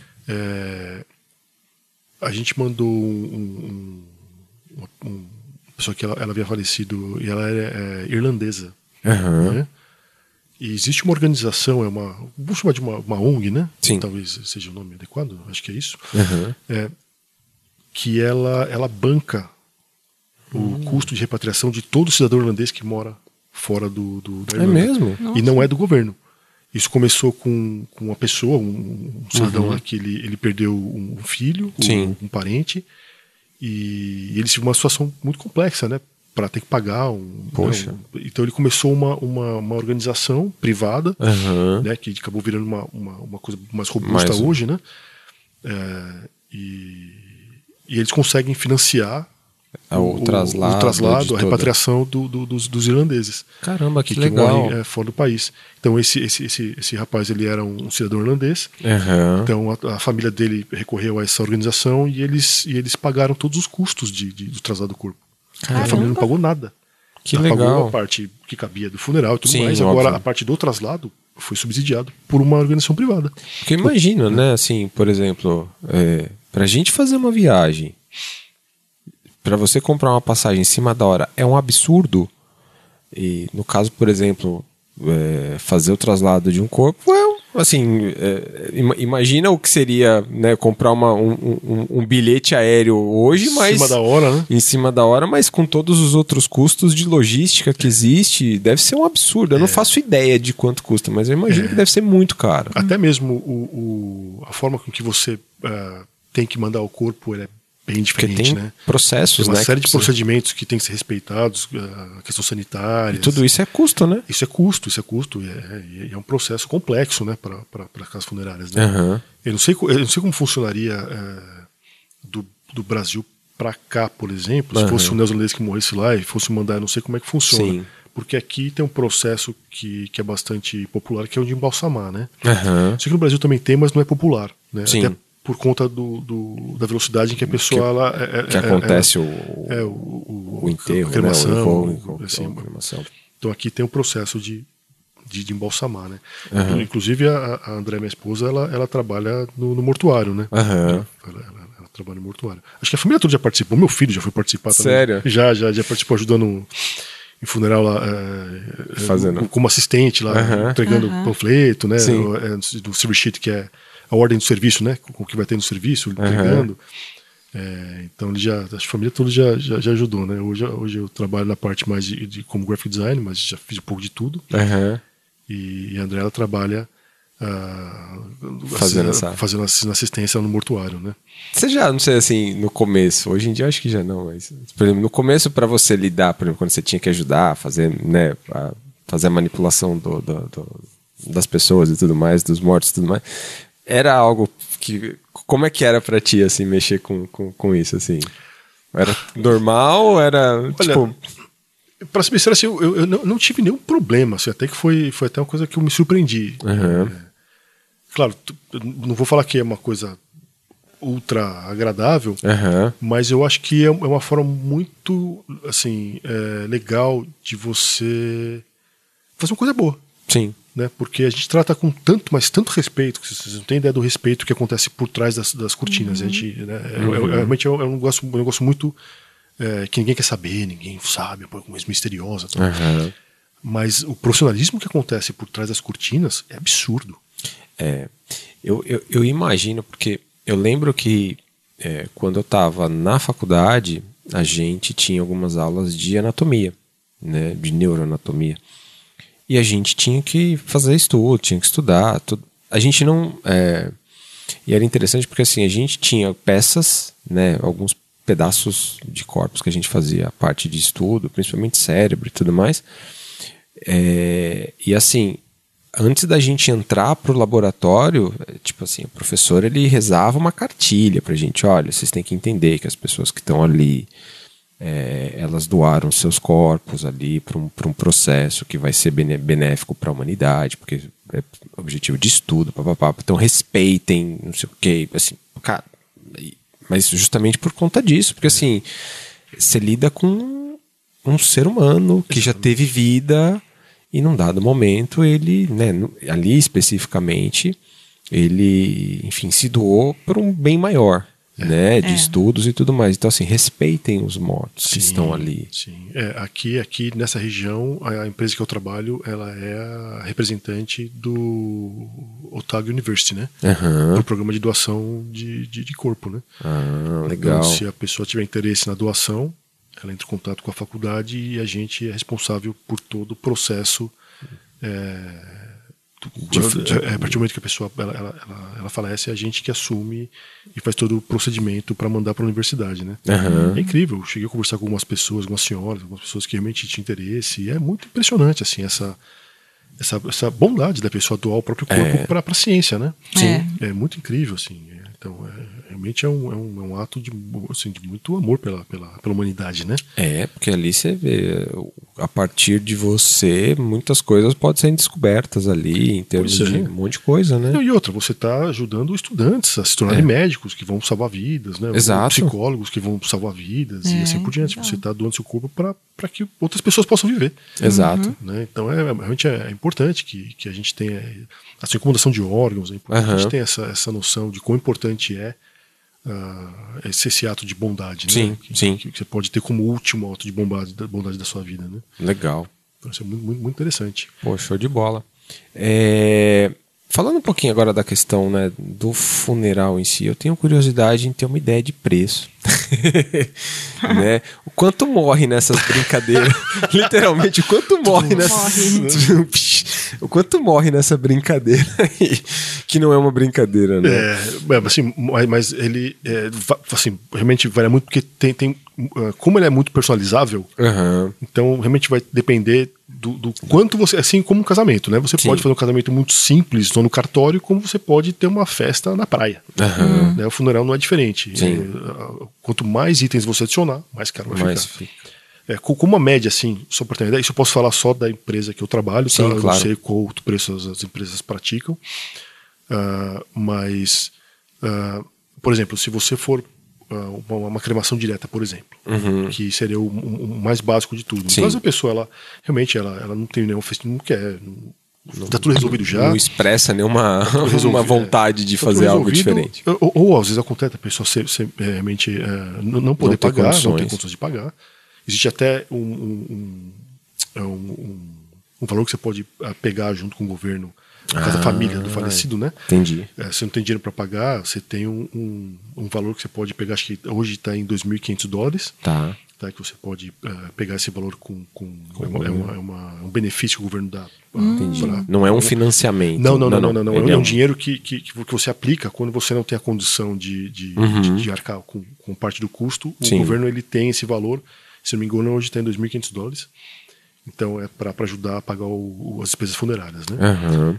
É, a gente mandou um, um, um, uma pessoa que ela, ela havia falecido e ela é, é irlandesa. Uhum. Né? E existe uma organização, é uma, vamos chamar de uma, uma O N G, né? Sim. Talvez seja o nome adequado, acho que é isso. Uhum. É, que ela, ela banca o uhum. custo de repatriação de todo cidadão irlandês que mora fora do, do, da Irlanda. É mesmo? Nossa. E não é do governo. Isso começou com, com uma pessoa, um, um cidadão uhum. lá que ele, ele perdeu um filho, um, um parente, e ele teve uma situação muito complexa, né? para ter que pagar um, Poxa. Né, um, então ele começou uma, uma, uma organização privada, Uhum. né, que acabou virando uma, uma, uma coisa mais robusta Mais um. hoje, né? É, e, e eles conseguem financiar O, o traslado, o traslado de a toda- repatriação do, do, dos, dos irlandeses Caramba, que, que, que legal. morrem é, fora do país. Então esse, esse, esse, esse rapaz ele era um cidadão irlandês. Uhum. Então a, a família dele recorreu a essa organização e eles, e eles pagaram todos os custos de, de, do traslado do corpo. Caramba. A família não pagou nada. Que Ela legal. pagou a parte que cabia do funeral e tudo Sim, mais. Agora óbvio. a parte do traslado foi subsidiado por uma organização privada. Porque imagina, né, assim, por exemplo, é, pra gente fazer uma viagem, pra você comprar uma passagem em cima da hora, é um absurdo. E no caso, por exemplo, é, fazer o traslado de um corpo, é, assim, é, ima- imagina o que seria, né, comprar uma, um, um, um bilhete aéreo hoje, Em mas cima da hora, né? em cima da hora, mas com todos os outros custos de logística que existe, deve ser um absurdo. Eu não faço ideia de quanto custa, mas eu imagino que deve ser muito caro. Até mesmo o, o- a forma com que você ah, tem que mandar o corpo ele é bem Porque diferente, tem né? processos, Tem uma né? série que de precisa- procedimentos que tem que ser respeitados, a questão sanitária. E tudo isso é custo, né? Isso é custo, isso é custo. E é, e é um processo complexo, né, para as funerárias. Né? Aham. Eu, não sei, co- eu não sei como funcionaria é, do, do Brasil para cá, por exemplo, se Aham. fosse um neozelandês que morresse lá e fosse mandar, eu não sei como é que funciona. Sim. Porque aqui tem um processo que, que é bastante popular, que é o de embalsamar, né? Aham. Sei que no Brasil também tem, mas não é popular, né? Sim. Até por conta do, do- da velocidade em que a pessoa ela, é, é- Que é- acontece é- o, é, o, o, o enterro, a cremação, né? O voo, assim, a cremação. então aqui tem o processo de, de, de embalsamar, né? Aham. Inclusive a, a André, minha esposa, ela, ela trabalha no, no mortuário, né? Aham. Ela, ela- ela trabalha no mortuário. Acho que a família toda já participou. Meu filho já foi participar também. Sério? Já, já, já participou ajudando um- em funeral lá, é, é, Fazendo. como assistente lá, Aham. entregando panfleto, né? Sim. O- é, do service sheet, que é a ordem do serviço, né? Com o que vai ter no serviço, entregando. É, então ele já, a família toda já, já, já ajudou, né? Hoje, hoje eu trabalho na parte mais de, de como graphic design, mas já fiz um pouco de tudo. Aham. E, e a André ela trabalha ah, Fazendo assim, essa- fazendo assi- assistência no mortuário, né? Você já, não sei assim, no começo, hoje em dia eu acho que já não, mas, por exemplo, no começo pra você lidar, por exemplo, quando você tinha que ajudar, fazer, né, a, fazer a manipulação do, do- do- das pessoas e tudo mais, dos mortos e tudo mais, era algo que, como é que era pra ti, assim, mexer com, com, com isso, assim? Era normal ou era, tipo... Pra ser sincero, assim, eu, eu- eu não, não tive nenhum problema, assim, até que foi, foi até uma coisa que eu me surpreendi. Aham. É, claro, t- eu não vou falar que é uma coisa ultra agradável, Aham. mas eu acho que é é uma forma muito assim é, legal de você fazer uma coisa boa, Sim. né? Porque a gente trata com tanto, mas tanto respeito, que vocês não têm ideia do respeito que acontece por trás das, das cortinas. A gente, né, é- é- é- realmente é um, é um negócio, um negócio muito é, que ninguém quer saber, ninguém sabe, é uma coisa misteriosa. Tal. Aham. Mas o profissionalismo que acontece por trás das cortinas é absurdo. É, eu, eu, eu imagino, porque eu lembro que é, quando eu estava na faculdade, a gente tinha algumas aulas de anatomia, né, de neuroanatomia. E a gente tinha que fazer estudo, tinha que estudar. Tudo. A gente não... é, e era interessante porque assim, a gente tinha peças, né, alguns pedaços de corpos que a gente fazia a parte de estudo, principalmente cérebro e tudo mais. É, e assim, antes da gente entrar pro laboratório, tipo assim, o professor ele rezava uma cartilha pra gente, olha, vocês têm que entender que as pessoas que estão ali, é, elas doaram seus corpos ali para um, pra um processo que vai ser bene- benéfico para a humanidade, porque é objetivo de estudo, papapá, então respeitem, não sei o quê, assim, cara, e- mas justamente por conta disso, porque assim, você lida com um ser humano que já teve vida e num dado momento ele, né, no- ali especificamente, ele, enfim, se doou para um bem maior, né, de É. estudos e tudo mais. Então, assim, respeitem os mortos que Sim, estão ali. Sim. É, aqui, aqui nessa região, a, a empresa que eu trabalho, ela é a representante do Otago University, né? Aham. Do programa de doação de, de, de corpo, né? Ah, legal. Então, se a pessoa tiver interesse na doação, ela entra em contato com a faculdade e a gente é responsável por todo o processo é, do- de, de, é, a partir do momento que a pessoa ela, ela, ela, ela falece, é a gente que assume e faz todo o procedimento para mandar para a universidade, né? Uhum. É incrível. Eu cheguei a conversar com algumas pessoas, algumas senhoras, algumas pessoas que realmente tinham interesse, e é muito impressionante assim essa essa, essa bondade da pessoa doar o próprio corpo É. para a ciência, né? Sim. É muito incrível, assim. Então, é, realmente é um, é, um, é um ato de, assim, de muito amor pela, pela, pela humanidade, né? É, porque ali você vê, a partir de você, muitas coisas podem ser descobertas ali, em termos Pois é. de um monte de coisa, né? E outra, você está ajudando estudantes a se tornarem É. médicos que vão salvar vidas, né? Exato. Psicólogos que vão salvar vidas e É, assim por diante. legal. Você está doando seu corpo para que outras pessoas possam viver. Exato. Né? Então, é, realmente é importante que, que a gente tenha, assim como a doação de órgãos, é importante que a Aham. gente tenha essa, essa noção de quão importante é uh, esse, esse ato de bondade, né? Sim, que, sim. que você pode ter como último ato de bondade, da bondade da sua vida, né? Legal. Então, isso é muito, muito, muito interessante. Pô, show de bola. É, falando um pouquinho agora da questão, né, do funeral em si, eu tenho curiosidade em ter uma ideia de preço. Né? O quanto morre nessas brincadeiras? Literalmente, o quanto morre nessas. O quanto morre nessa brincadeira aí, que não é uma brincadeira, né? É, é, assim, mas- mas ele é, va- assim, realmente varia muito porque tem, tem uh, como ele é muito personalizável, Aham. então realmente vai depender do, do quanto você, assim como um casamento, né? Você Sim. pode fazer um casamento muito simples no cartório, como você pode ter uma festa na praia. Aham. Né? O funeral não é diferente. Sim. É, uh, quanto mais itens você adicionar, mais caro vai Mas ficar. É, com com uma média, assim, só para ter uma ideia, isso eu posso falar só da empresa que eu trabalho, Sim, tá? Eu claro. não sei qual outro preço as, as empresas praticam, ah, mas, ah, por exemplo, se você for ah, uma, uma cremação direta, por exemplo, que seria o, o- o mais básico de tudo. Uhum. Sim. Mas a pessoa, ela realmente, ela, ela não tem nenhum festival, não quer, não, tá tudo resolvido já. não expressa nenhuma resolvido, uma é. vontade de Tá tudo fazer algo resolvido, diferente. Ou, ou às vezes acontece a pessoa ser, ser, é, realmente é, não, não poder Não ter pagar, não condições. ter condições de pagar. Existe até um, um, um, um, um valor que você pode ah, pegar junto com o governo, no caso da Ah, família do falecido, né? Entendi. É, você não tem dinheiro para pagar, você tem um, um, um valor que você pode pegar, acho que hoje está em dois mil e quinhentos dólares. Tá. Tá, que você pode uh, pegar esse valor com, com é, uma, é, uma, é uma- é um benefício que o governo dá. uh, Entendi. pra- Não é um financiamento. não, não, não, não, não, não. Ele É é um um- dinheiro que, que, que você aplica quando você não tem a condição de, de, Uhum. de, de arcar com, com parte do custo. O Sim. governo ele tem esse valor, se não me engano, hoje está em dois mil e quinhentos dólares. Então é para ajudar a pagar o, o- as despesas funerárias, né? Aham.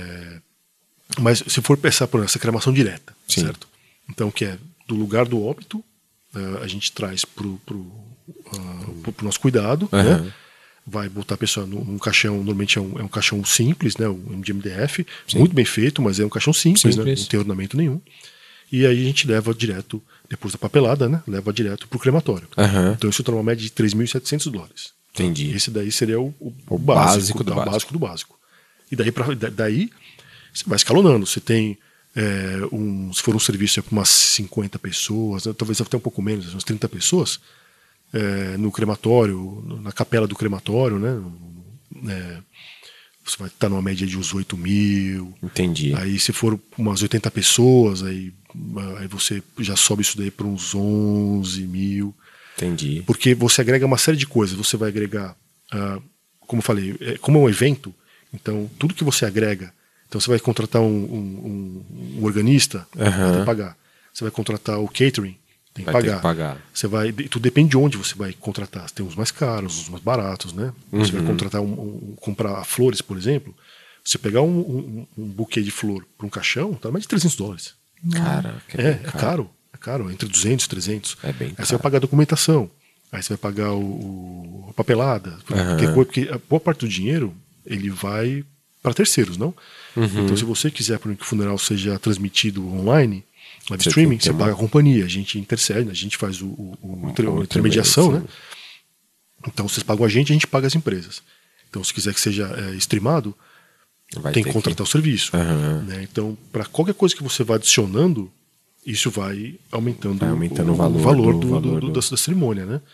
Mas se for pensar por essa cremação direta, Sim. certo? Então, que é do lugar do óbito, eh, a gente traz pro, pro, ah, pro, pro nosso cuidado, Aham. né? Vai botar a pessoa num, num caixão, normalmente é um, é um caixão simples, né? Um de M D F, muito bem feito, mas é um caixão simples, né? Simples. Não tem ornamento nenhum. E aí a gente leva direto, depois da papelada, né? Leva direto pro crematório. Aham. Então isso está numa média de três mil e setecentos dólares. Entendi. Esse daí seria o, o, O básico, básico do tá? O básico. básico do básico. E daí, pra, da- daí você vai escalonando. Você tem, é, um, se for um serviço é para umas cinquenta pessoas, né? Talvez até um pouco menos, umas trinta pessoas, é, no crematório, no- na capela do crematório, né? É, você vai estar numa média de uns oito mil. Entendi. Aí se for umas oitenta pessoas, aí, aí você já sobe isso daí para uns onze mil. Entendi. Porque você agrega uma série de coisas. Você vai agregar, ah, como eu falei, é, como é um evento, então tudo que você agrega. Então você vai contratar um, um- um- um organista, Aham. tem que pagar. Você vai contratar o catering, tem que Vai ter pagar. que pagar. Você vai, tudo depende de onde você vai contratar. Tem uns mais caros, uns mais baratos, né? Você Uhum. vai contratar um, um- comprar flores, por exemplo. Você pegar um, um- um buquê de flor para um caixão, tá mais de trezentos dólares. Caraca. É, é caro. É caro, entre duzentos e trezentos. É bem Aí caro. você vai pagar a documentação. Aí você vai pagar o, o- a papelada. Aham. Porque, porque a boa parte do dinheiro ele vai para terceiros, não? Uhum. Então, se você quiser por exemplo, que o funeral seja transmitido online, live Você streaming, tem que ter você uma- paga a companhia. A gente intercede, a gente faz o, o, o inter- Uma a intermediação, né? intermediação. Então, vocês pagam a gente, a gente paga as empresas. Então, se quiser que seja é, streamado, Vai tem ter que contratar o serviço. Aham. Né? Então, para qualquer coisa que você vá adicionando, isso vai aumentando, Vai aumentando o valor do- do- valor do- do- da, da cerimônia. Né?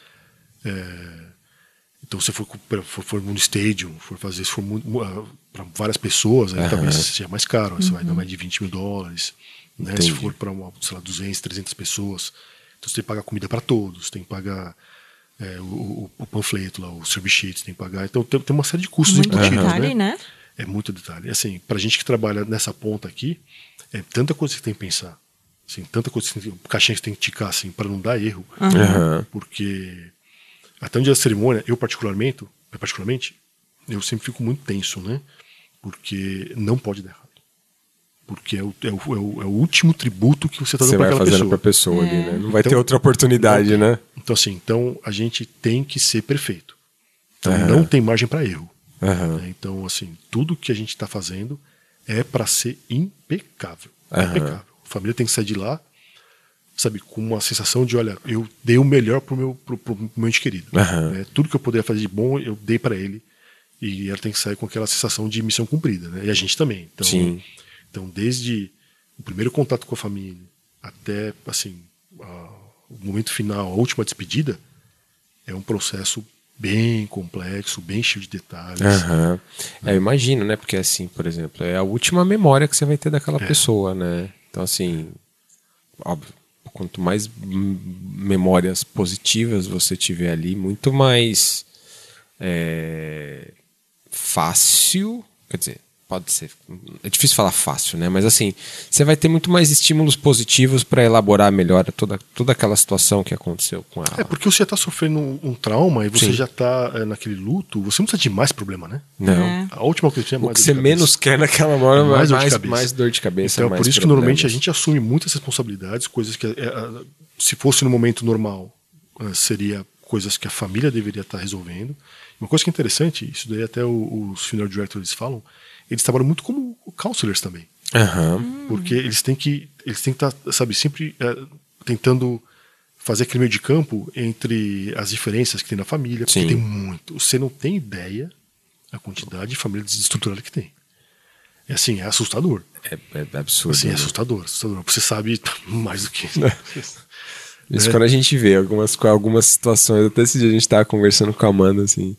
É, então, se for, for, for no stadium, for fazer, se for para várias pessoas, aí Aham. talvez seja mais caro. Aí você vai dar mais de vinte mil dólares. Né? Se Entendi. for para duzentas, trezentas pessoas, então você tem que pagar comida para todos, tem que pagar é, o, o- o panfleto lá, o service sheet, tem que pagar. Então, tem, tem uma série de custos Muito embutidos. detalhe, Né? né? É muito detalhe. Assim, pra gente que trabalha nessa ponta aqui, é tanta coisa que tem que pensar. Assim, tanta coisa que tem, caixinha que tem que ticar, assim, para não dar erro. Uhum. Porque até um dia da cerimônia, eu particularmente, eu particularmente, eu sempre fico muito tenso, né? Porque não pode dar errado. Porque é o, é o, é o, é o último tributo que você está dando para aquela pessoa. Você vai fazendo para a pessoa é. ali, né? Não vai então, ter outra oportunidade, então, né? Então, assim, então a gente tem que ser perfeito. Então uhum. não tem margem para erro. Uhum. Né? Então, assim, tudo que a gente está fazendo é para ser impecável. Uhum. Impecável. A família tem que sair de lá, sabe, com uma sensação de, olha, eu dei o melhor pro meu, pro, pro meu ente querido. Uhum. Né? Tudo que eu poderia fazer de bom, eu dei para ele. E ela tem que sair com aquela sensação de missão cumprida, né? E a gente também. Então, Sim. Então, desde o primeiro contato com a família até, assim, a, o momento final, a última despedida, é um processo bem complexo, bem cheio de detalhes. Uhum. É, eu imagino, né? Porque, assim, por exemplo, é a última memória que você vai ter daquela é. pessoa, né? Então, assim, óbvio, quanto mais memórias positivas você tiver ali, muito mais é, fácil, quer dizer, pode ser, é difícil falar fácil, né? Mas assim, você vai ter muito mais estímulos positivos para elaborar melhor toda, toda aquela situação que aconteceu com ela. É, porque você já está sofrendo um, um trauma e você Sim. já está é, naquele luto, você não precisa de mais problema, né? Não. É. A última coisa que tinha é mais o que dor você de cabeça. menos quer naquela hora é mais, mais, dor mais dor de cabeça. Então, mais por isso problemas. que normalmente a gente assume muitas responsabilidades, coisas que, é, é, se fosse no momento normal, é, seria coisas que a família deveria estar resolvendo. Uma coisa que é interessante, isso daí até o, os funeral directors falam, eles trabalham muito como counselors também. Uhum. Porque eles têm que eles têm que estar, sabe, sempre é, tentando fazer aquele meio de campo entre as diferenças que tem na família, porque Sim. tem muito. Você não tem ideia da quantidade de família desestruturada que tem. É assim, é assustador. É, é absurdo. Assim, é né? assustador, assustador. Você sabe mais do que Isso é. Quando a gente vê algumas, algumas situações, até esse dia a gente estava conversando com a Amanda, assim,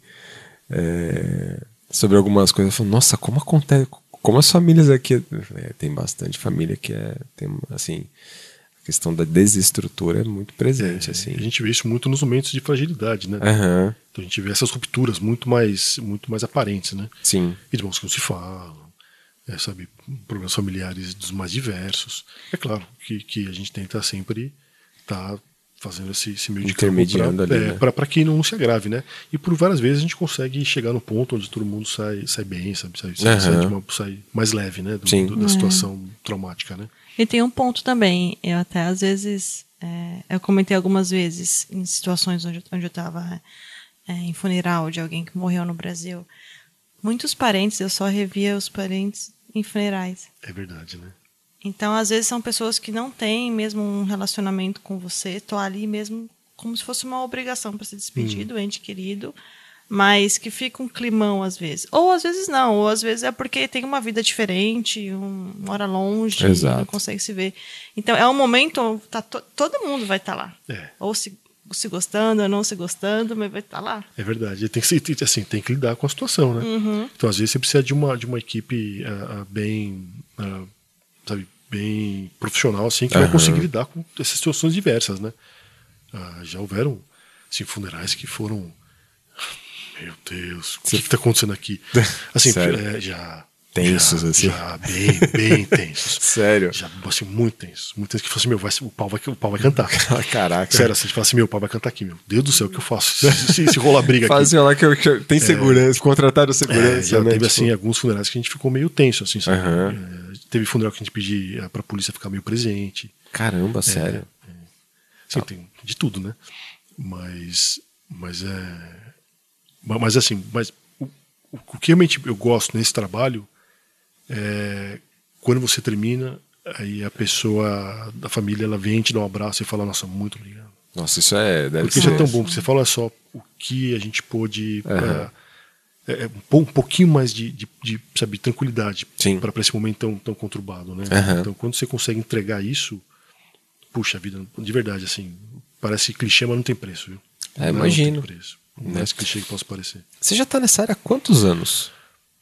é, sobre algumas coisas, eu falo, nossa, como acontece, como as famílias aqui, é, tem bastante família que é, tem, assim, a questão da desestrutura é muito presente, é, assim. A gente vê isso muito nos momentos de fragilidade, né? Uhum. Então a gente vê essas rupturas muito mais, muito mais aparentes, né? Sim. Irmãos que não se falam, é, sabe, problemas familiares dos mais diversos. É claro que, que a gente tenta sempre estar tá fazendo esse, esse meio de intermediando campo ali, é, né? para que não se agrave, né? E por várias vezes a gente consegue chegar no ponto onde todo mundo sai, sai bem, sabe? Sai, Uhum. sai, de uma, sai mais leve, né? Do, do, da situação é. traumática, né? E tem um ponto também, eu até às vezes, é, eu comentei algumas vezes em situações onde, onde eu estava é, em funeral de alguém que morreu no Brasil. Muitos parentes, eu só revia os parentes em funerais. É verdade, né? Então, às vezes, são pessoas que não têm mesmo um relacionamento com você, estão ali mesmo como se fosse uma obrigação para se despedir hum. do ente querido, mas que fica um climão às vezes. Ou às vezes não, ou às vezes é porque tem uma vida diferente, um, mora longe, não consegue se ver. Então, é um momento, tá to, todo mundo vai estar tá lá. É. Ou se, se gostando, ou não se gostando, mas vai estar tá lá. É verdade. Tem que, assim, tem que lidar com a situação, né? Uhum. Então, às vezes, você precisa de uma, de uma equipe uh, uh, bem... Uh, sabe, bem profissional, assim, que uhum. vai conseguir lidar com essas situações diversas, né? Ah, já houveram, assim, funerais que foram... Meu Deus, o que está acontecendo aqui? Assim, é, já... Tensos, já, assim? Já, bem, bem tensos. Sério? Já, assim, muito tensos. Muito tensos que fala assim, meu, vai, o, pau vai, o pau vai cantar. Caraca. Sério, assim, a gente fala assim, meu, o pau vai cantar aqui, meu. Deus do céu, o que eu faço? Se, se, se rolar briga aqui. Fazem lá que, eu, que tem segurança, é, contrataram segurança. É, já né? teve, tipo... assim, alguns funerais que a gente ficou meio tenso, assim, sabe? Uhum. É, teve funeral que a gente pedia pra polícia ficar meio presente. Caramba, sério? É, é. Assim, tem de tudo, né? Mas, mas é... Mas assim, mas o, o que realmente eu gosto nesse trabalho é quando você termina, aí a pessoa da família, ela vem te dar um abraço e fala, nossa, muito obrigado. Nossa, isso é... Deve Porque ser. isso é tão bom, porque você fala só o que a gente pôde... Uhum. É, é, um pouquinho mais de, de, de sabe, tranquilidade para esse momento tão, tão conturbado, né? Uhum. Então, quando você consegue entregar isso, puxa vida, de verdade, assim, parece clichê, mas não tem preço, viu? É, imagino. Não tem preço. Não é esse clichê que possa parecer. Você já está nessa área há quantos anos?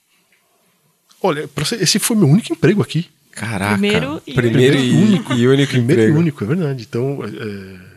Olha, esse foi meu único emprego aqui. Caraca. Primeiro e Primeiro único. E, único, e único Primeiro emprego. e único, é verdade. Então, é,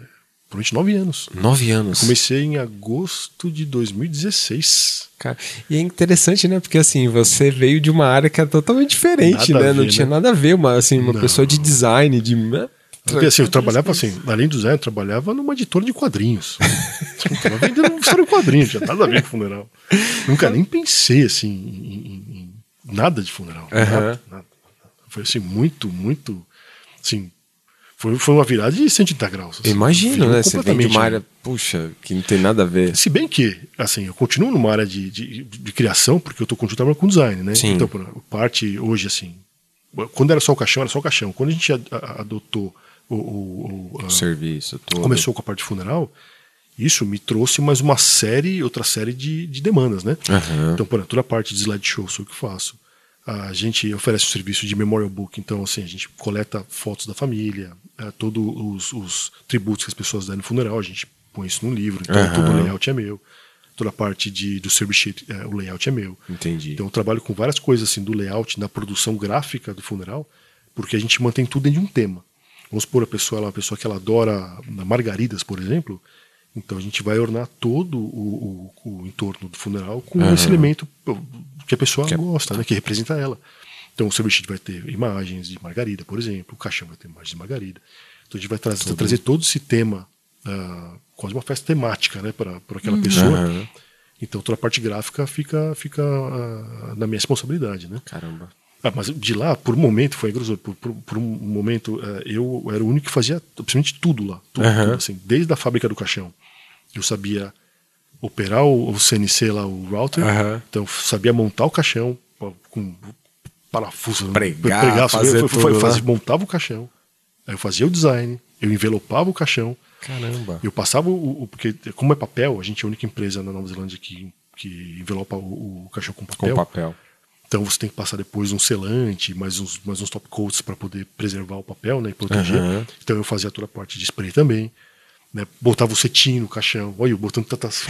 provavelmente nove anos. Nove anos. Eu comecei em agosto de dois mil e dezesseis. Cara, e é interessante, né? Porque assim, você veio de uma área que era totalmente diferente, Nada né? a Não ver, tinha né? nada a ver, uma, assim, uma Não. pessoa de design, de... Porque, assim, eu trabalhava assim, além do Zé, eu trabalhava numa editora de quadrinhos. Eu tava vendendo história em quadrinhos, tinha nada a ver com funeral. Nunca nem pensei assim em, em- em nada de funeral. Uhum. Nada, nada. Foi assim, muito, muito. Assim, foi, foi uma virada de cento e oitenta graus. Assim, Imagino, virou né? Você vem de completamente, uma né? área, puxa, que não tem nada a ver. Se bem que, assim, eu continuo numa área de, de, de criação, porque eu tô continuando trabalhando com design, né? Sim. Então, por exemplo, parte hoje, assim, quando era só o caixão, era só o caixão. Quando a gente a- a- adotou o, o, o, a- O serviço todo. começou com a parte funeral, isso me trouxe mais uma série, outra série de, de demandas, né? Aham. Então, por exemplo, toda a parte de slideshow sou eu que faço. A gente oferece um serviço de memorial book, então assim, a gente coleta fotos da família, é, todos os, os tributos que as pessoas dão no funeral, a gente põe isso num livro, então Aham. todo o layout é meu. Toda a parte de, do service sheet, é, o layout é meu. Entendi. Então eu trabalho com várias coisas assim do layout, na produção gráfica do funeral, porque a gente mantém tudo dentro de um tema. Vamos supor, a pessoa ela é uma pessoa que ela adora margaridas, por exemplo, então a gente vai ornar todo o, o, o entorno do funeral com Aham. esse elemento que a pessoa Que é- gosta, né, que representa ela. Então o service sheet vai ter imagens de margarida, por exemplo, o caixão vai ter imagens de margarida. Então a gente vai tra Tudo. trazer todo esse tema, uh, quase uma festa temática, né, para aquela pessoa. Aham. Então toda a parte gráfica fica, fica uh, na minha responsabilidade, né? Caramba. Ah, mas de lá, por um momento, foi grosseiro, por, por, por um momento, eh, eu era o único que fazia absolutamente tudo lá. Tudo, Aham. tudo, assim, desde a fábrica do caixão. Eu sabia operar o, o C N C lá, o router, Aham. então sabia montar o caixão ó, com parafuso. né? Pregar, fazer eu, eu, tudo, eu né? fazia, montava o caixão, aí eu fazia o design, eu envelopava o caixão, Caramba. eu passava o, o- porque como é papel, a gente é a única empresa na Nova Zelândia que, que envelopa o, o caixão com Com papel. papel. Então você tem que passar depois um selante, mais uns, mais uns top coats para poder preservar o papel, né, e proteger. Aham. Então eu fazia toda a parte de spray também, né, botava o cetim no caixão, olha eu botando tantas,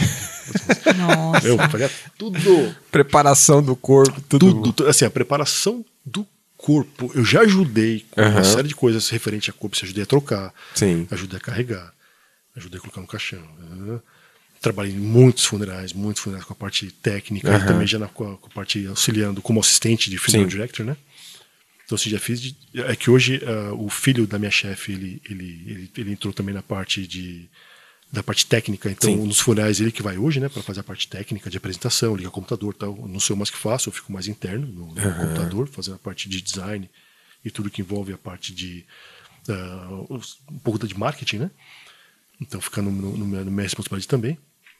Nossa. eu fazia tudo, Preparação do corpo, tudo. tudo, assim a preparação do corpo. Eu já ajudei com Aham. uma série de coisas referente a corpo, eu ajudei a trocar, Sim. ajudei a carregar, ajudei a colocar no caixão. Né? Trabalhei em muitos funerais, muitos funerais com a parte técnica, Aham. e também já na, com, a, com a parte auxiliando como assistente de funeral Sim. director, né? Então, assim, já fiz. De, é que hoje ah, o filho da minha chefe, ele, ele, ele, ele entrou também na parte de da parte técnica. Então, Sim. nos funerais, ele que vai hoje, né, para fazer a parte técnica de apresentação, ligar computador e tal. Eu não sou mais que faço, eu fico mais interno no, no Aham. computador, fazendo a parte de design e tudo que envolve a parte de. ah, os- um pouco de marketing, né? Então, fica no, no, no minha, na minha responsabilidade também.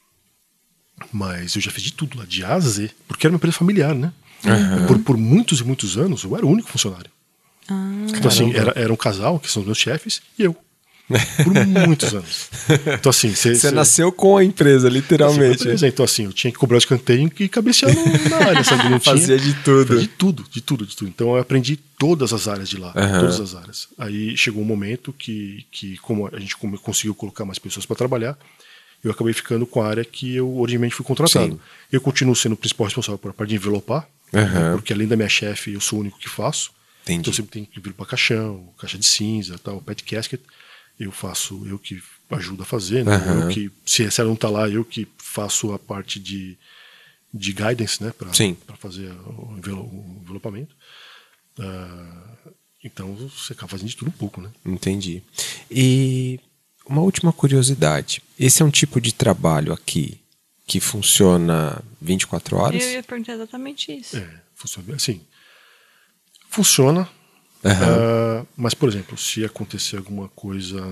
Mas eu já fiz de tudo lá, de A a Z, porque era uma empresa familiar, né? Aham. Por, por muitos e muitos anos, eu era o único funcionário. Então, assim, era, era um casal, que são os meus chefes, e eu. Por muitos anos. Então, assim, Você você nasceu com a empresa, literalmente. Assim, então, assim, eu tinha que cobrar o escanteio e cabecear no- na área, sabe? Não tinha- Fazia de tudo. Fazia de tudo, de tudo, de tudo. Então eu aprendi todas as áreas de lá, Aham. todas as áreas. Aí chegou um momento que, que como a gente come- conseguiu colocar mais pessoas para trabalhar, eu acabei ficando com a área que eu originalmente fui contratado. Sim. Eu continuo sendo o principal responsável por a parte de envelopar, Aham. né, porque além da minha chefe, eu sou o único que faço. Entendi. Então eu sempre tenho que envelopar caixão, caixa de cinza, tal, pet casket. Eu faço, eu que ajudo a fazer, né? Aham. Eu que, se ela não está lá, eu que faço a parte de, de guidance, né? Sim. Para fazer o, envelo- o envelopamento. Ah, então você acaba fazendo de tudo um pouco, né? Entendi. E uma última curiosidade. Esse é um tipo de trabalho aqui que funciona vinte e quatro horas? Eu ia perguntar exatamente isso. É, funciona assim. Funciona. Aham. ah, mas, por exemplo, se acontecer alguma coisa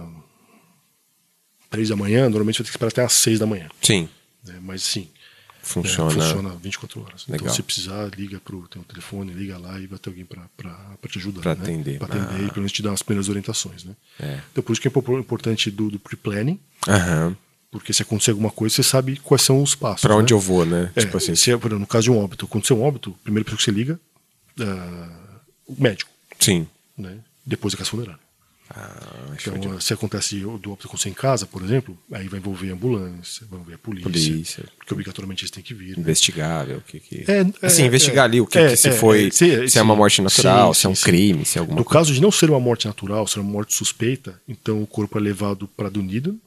três da manhã, normalmente vai ter que esperar até às seis da manhã. Sim, Né? Mas sim. funciona. É, funciona vinte e quatro horas. Legal. Então, se precisar, liga pro tem um telefone, liga lá e vai ter alguém para te ajudar. Pra né? atender. Para atender Ah. e pelo menos te dar as primeiras orientações. Né? É. Então, por isso que é impor- importante do, do pre-planning, Aham. porque se acontecer alguma coisa, você sabe quais são os passos. Pra onde né? eu vou, né? É, tipo assim. se é, por exemplo, no caso de um óbito, aconteceu um óbito, primeiro pessoa que você liga, ah, o médico, Sim. né? Depois a casa funerária. Ah, show de- Então, se acontece do óbito acontecer em casa, por exemplo, aí vai envolver a ambulância, vai envolver a polícia, Polícia. porque obrigatoriamente eles têm que vir. Né? Investigável, o que que... É, assim, é, investigar é, ali o que, é, que se é, foi, é, se- se é uma sim, morte natural, sim, se é um sim, crime, se é alguma No coisa. caso de não ser uma morte natural, ser uma morte suspeita, então o corpo é levado para Dunedin,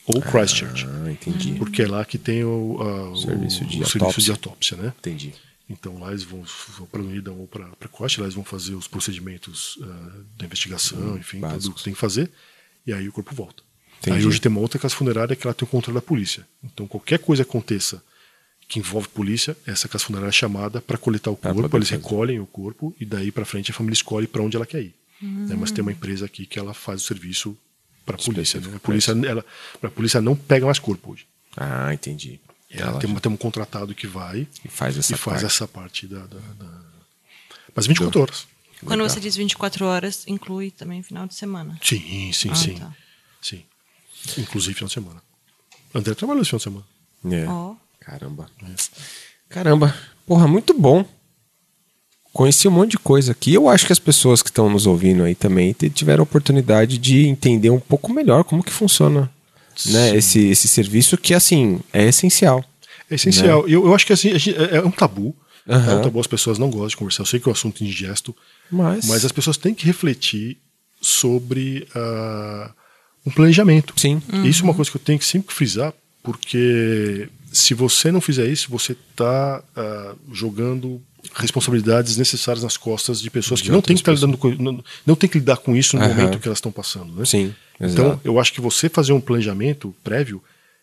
ou Christchurch. Ah, entendi. Porque é lá que tem o, a, o, serviço, de, o autópsia. serviço de autópsia, né? Entendi. Então lá eles vão, vão para Unida ou para Christchurch, lá eles vão fazer os procedimentos uh, da investigação, hum, enfim, básicos. Tudo que tem que fazer, e aí o corpo volta. Entendi. Aí hoje tem uma outra casa funerária que ela tem o controle da polícia. Então qualquer coisa que aconteça que envolve polícia, essa casa funerária é chamada para coletar o corpo, eles fazer. recolhem o corpo e daí para frente a família escolhe para onde ela quer ir. Hum. Né? Mas tem uma empresa aqui que ela faz o serviço para a polícia. Né? A polícia, ela, a polícia não pega mais corpo hoje. Ah, entendi. Ela, ela tem, uma, tem um contratado que vai e faz essa e faz parte, essa parte da, da, da... Mas vinte e quatro horas. Quando Legal. Você diz vinte e quatro horas, inclui também final de semana? Sim, sim, ah, sim. Tá. Sim. Inclusive final de semana. André trabalhou esse final de semana. É. Oh. Caramba. É. Caramba. Porra, muito bom. Conheci um monte de coisa aqui. Eu acho que as pessoas que estão nos ouvindo aí também tiveram a oportunidade de entender um pouco melhor como que funciona, né, esse, esse serviço que, assim, é essencial. É essencial. Né? Eu, eu acho que assim, é um tabu. Uhum. É um tabu, as pessoas não gostam de conversar. Eu sei que é um assunto indigesto, mas, mas as pessoas têm que refletir sobre uh, um planejamento. Sim. Uhum. Isso é uma coisa que eu tenho que sempre frisar, porque se você não fizer isso, você está uh, jogando responsabilidades necessárias nas costas de pessoas de que não têm que, estar lidando com, não, não tem que lidar com isso no uhum. momento que elas estão passando. Né? Sim, então, exato. eu acho que você fazer um planejamento prévio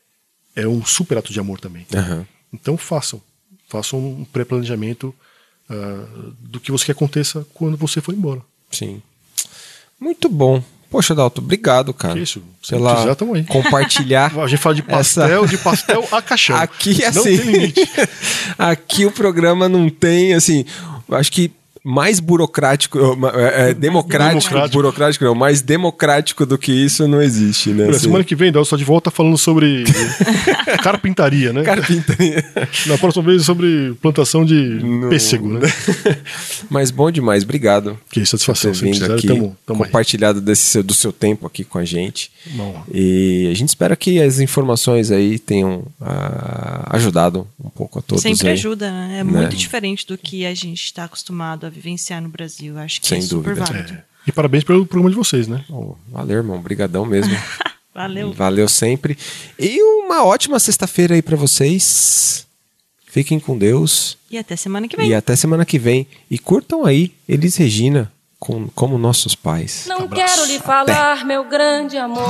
é um super ato de amor também. Uhum. Então, façam. Façam um pré-planejamento uh, do que você quer que aconteça quando você for embora. Sim. Muito bom. Poxa, Dalton, obrigado, cara. Que isso? Se pela não quiser, tamo aí. Compartilhar. A gente fala de pastel, essa... de pastel a caixão. Aqui, assim, não tem limite. Aqui o programa não tem, assim, acho que mais burocrático, é, é, democrático, democrático, burocrático não, mais democrático do que isso não existe, né? Assim. Semana que vem, Dalton, só de volta falando sobre carpintaria, né? Carpintaria. Na próxima vez sobre plantação de no... pêssego, né? Mas bom demais, obrigado. Que satisfação, por ter vindo aqui, tamo, tamo compartilhado desse seu, do seu tempo aqui com a gente. Bom. E a gente espera que as informações aí tenham uh, ajudado um pouco a todos. Sempre aí, ajuda, né? É né? muito diferente do que a gente está acostumado a vivenciar no Brasil. Acho que Sem é super dúvida. válido. É. E parabéns pelo programa de vocês, né? Oh, valeu, irmão. Obrigadão mesmo. Valeu. Valeu sempre. E uma ótima sexta-feira aí pra vocês. Fiquem com Deus. E até semana que vem. E até semana que vem. E curtam aí Elis Regina com, como nossos pais. Não Abraço. quero lhe falar, até. Meu grande amor,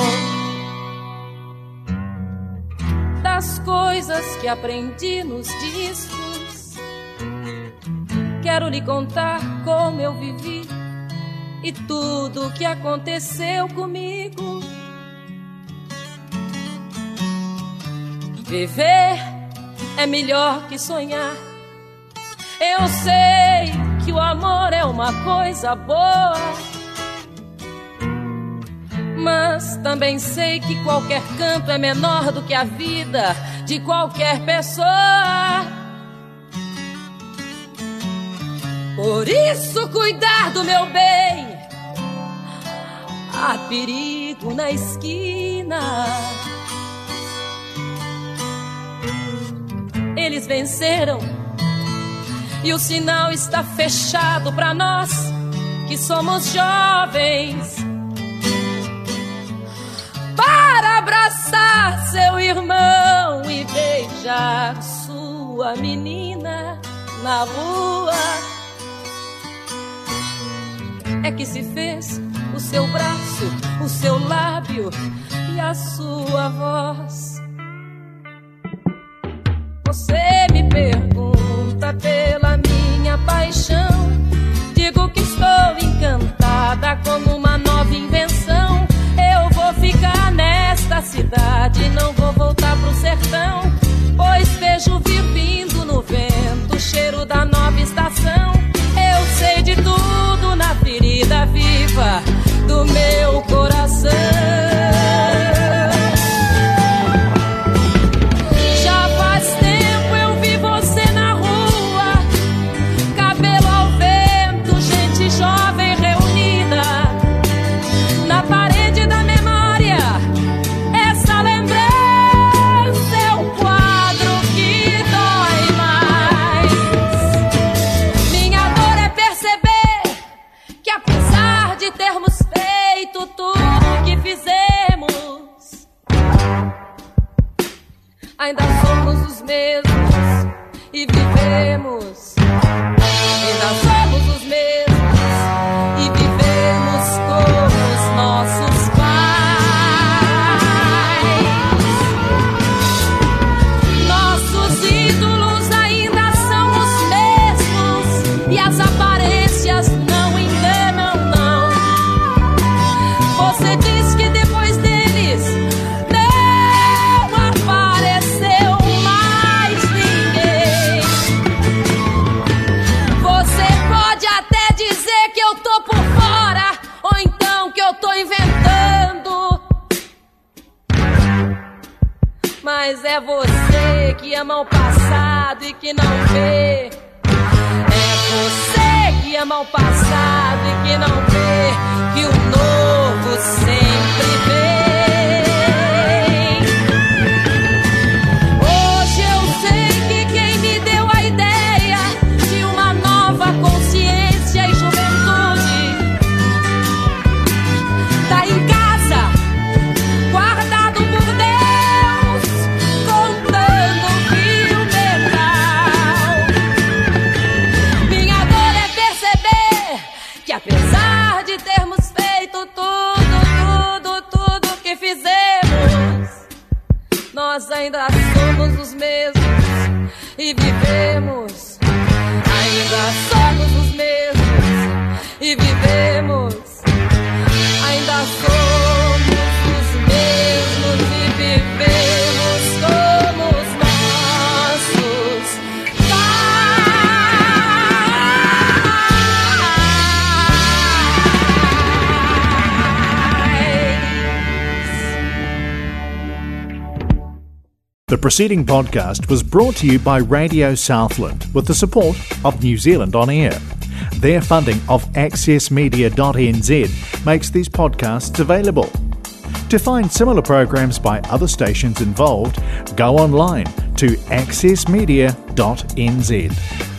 das coisas que aprendi nos discos. Quero lhe contar como eu vivi e tudo o que aconteceu comigo. Viver é melhor que sonhar. Eu sei que o amor é uma coisa boa, mas também sei que qualquer canto é menor do que a vida de qualquer pessoa. Por isso, cuidar do meu bem. Há perigo na esquina. Eles venceram e o sinal está fechado para nós que somos jovens. Para abraçar seu irmão e beijar sua menina na rua. É que se fez o seu braço, o seu lábio e a sua voz. Você me pergunta pela minha paixão. Digo que estou encantada como uma nova invenção. Eu vou ficar nesta cidade, não vou voltar pro sertão, pois vejo vir vindo no vento o cheiro da nova estação. Eu sei de tudo na ferida viva do meu coração. Já faz tempo eu vi você na rua, cabelo ao vento, gente jovem reunida. Na parede da memória, essa lembrança é um quadro que dói mais. Minha dor é perceber que apesar de termos feito tudo que fizemos, é você que ama o passado e que não vê. É você que ama o passado e que não vê que o novo sempre vem. Hoje eu sei que quem me deu a ideia de uma nova consciência e juventude tá em casa, guardado por Deus, contando fio metal. Minha dor é perceber que apesar de termos feito tudo, tudo, tudo que fizemos, nós ainda somos os mesmos e vivemos. Ainda somos os mesmos e vivemos. Ainda somos os mesmos e vivemos como os nossos The preceding podcast was brought to you by Radio Southland with the support of New Zealand On Air. Their funding of access media dot n z makes these podcasts available. To find similar programs by other stations involved, go online to access media dot n z.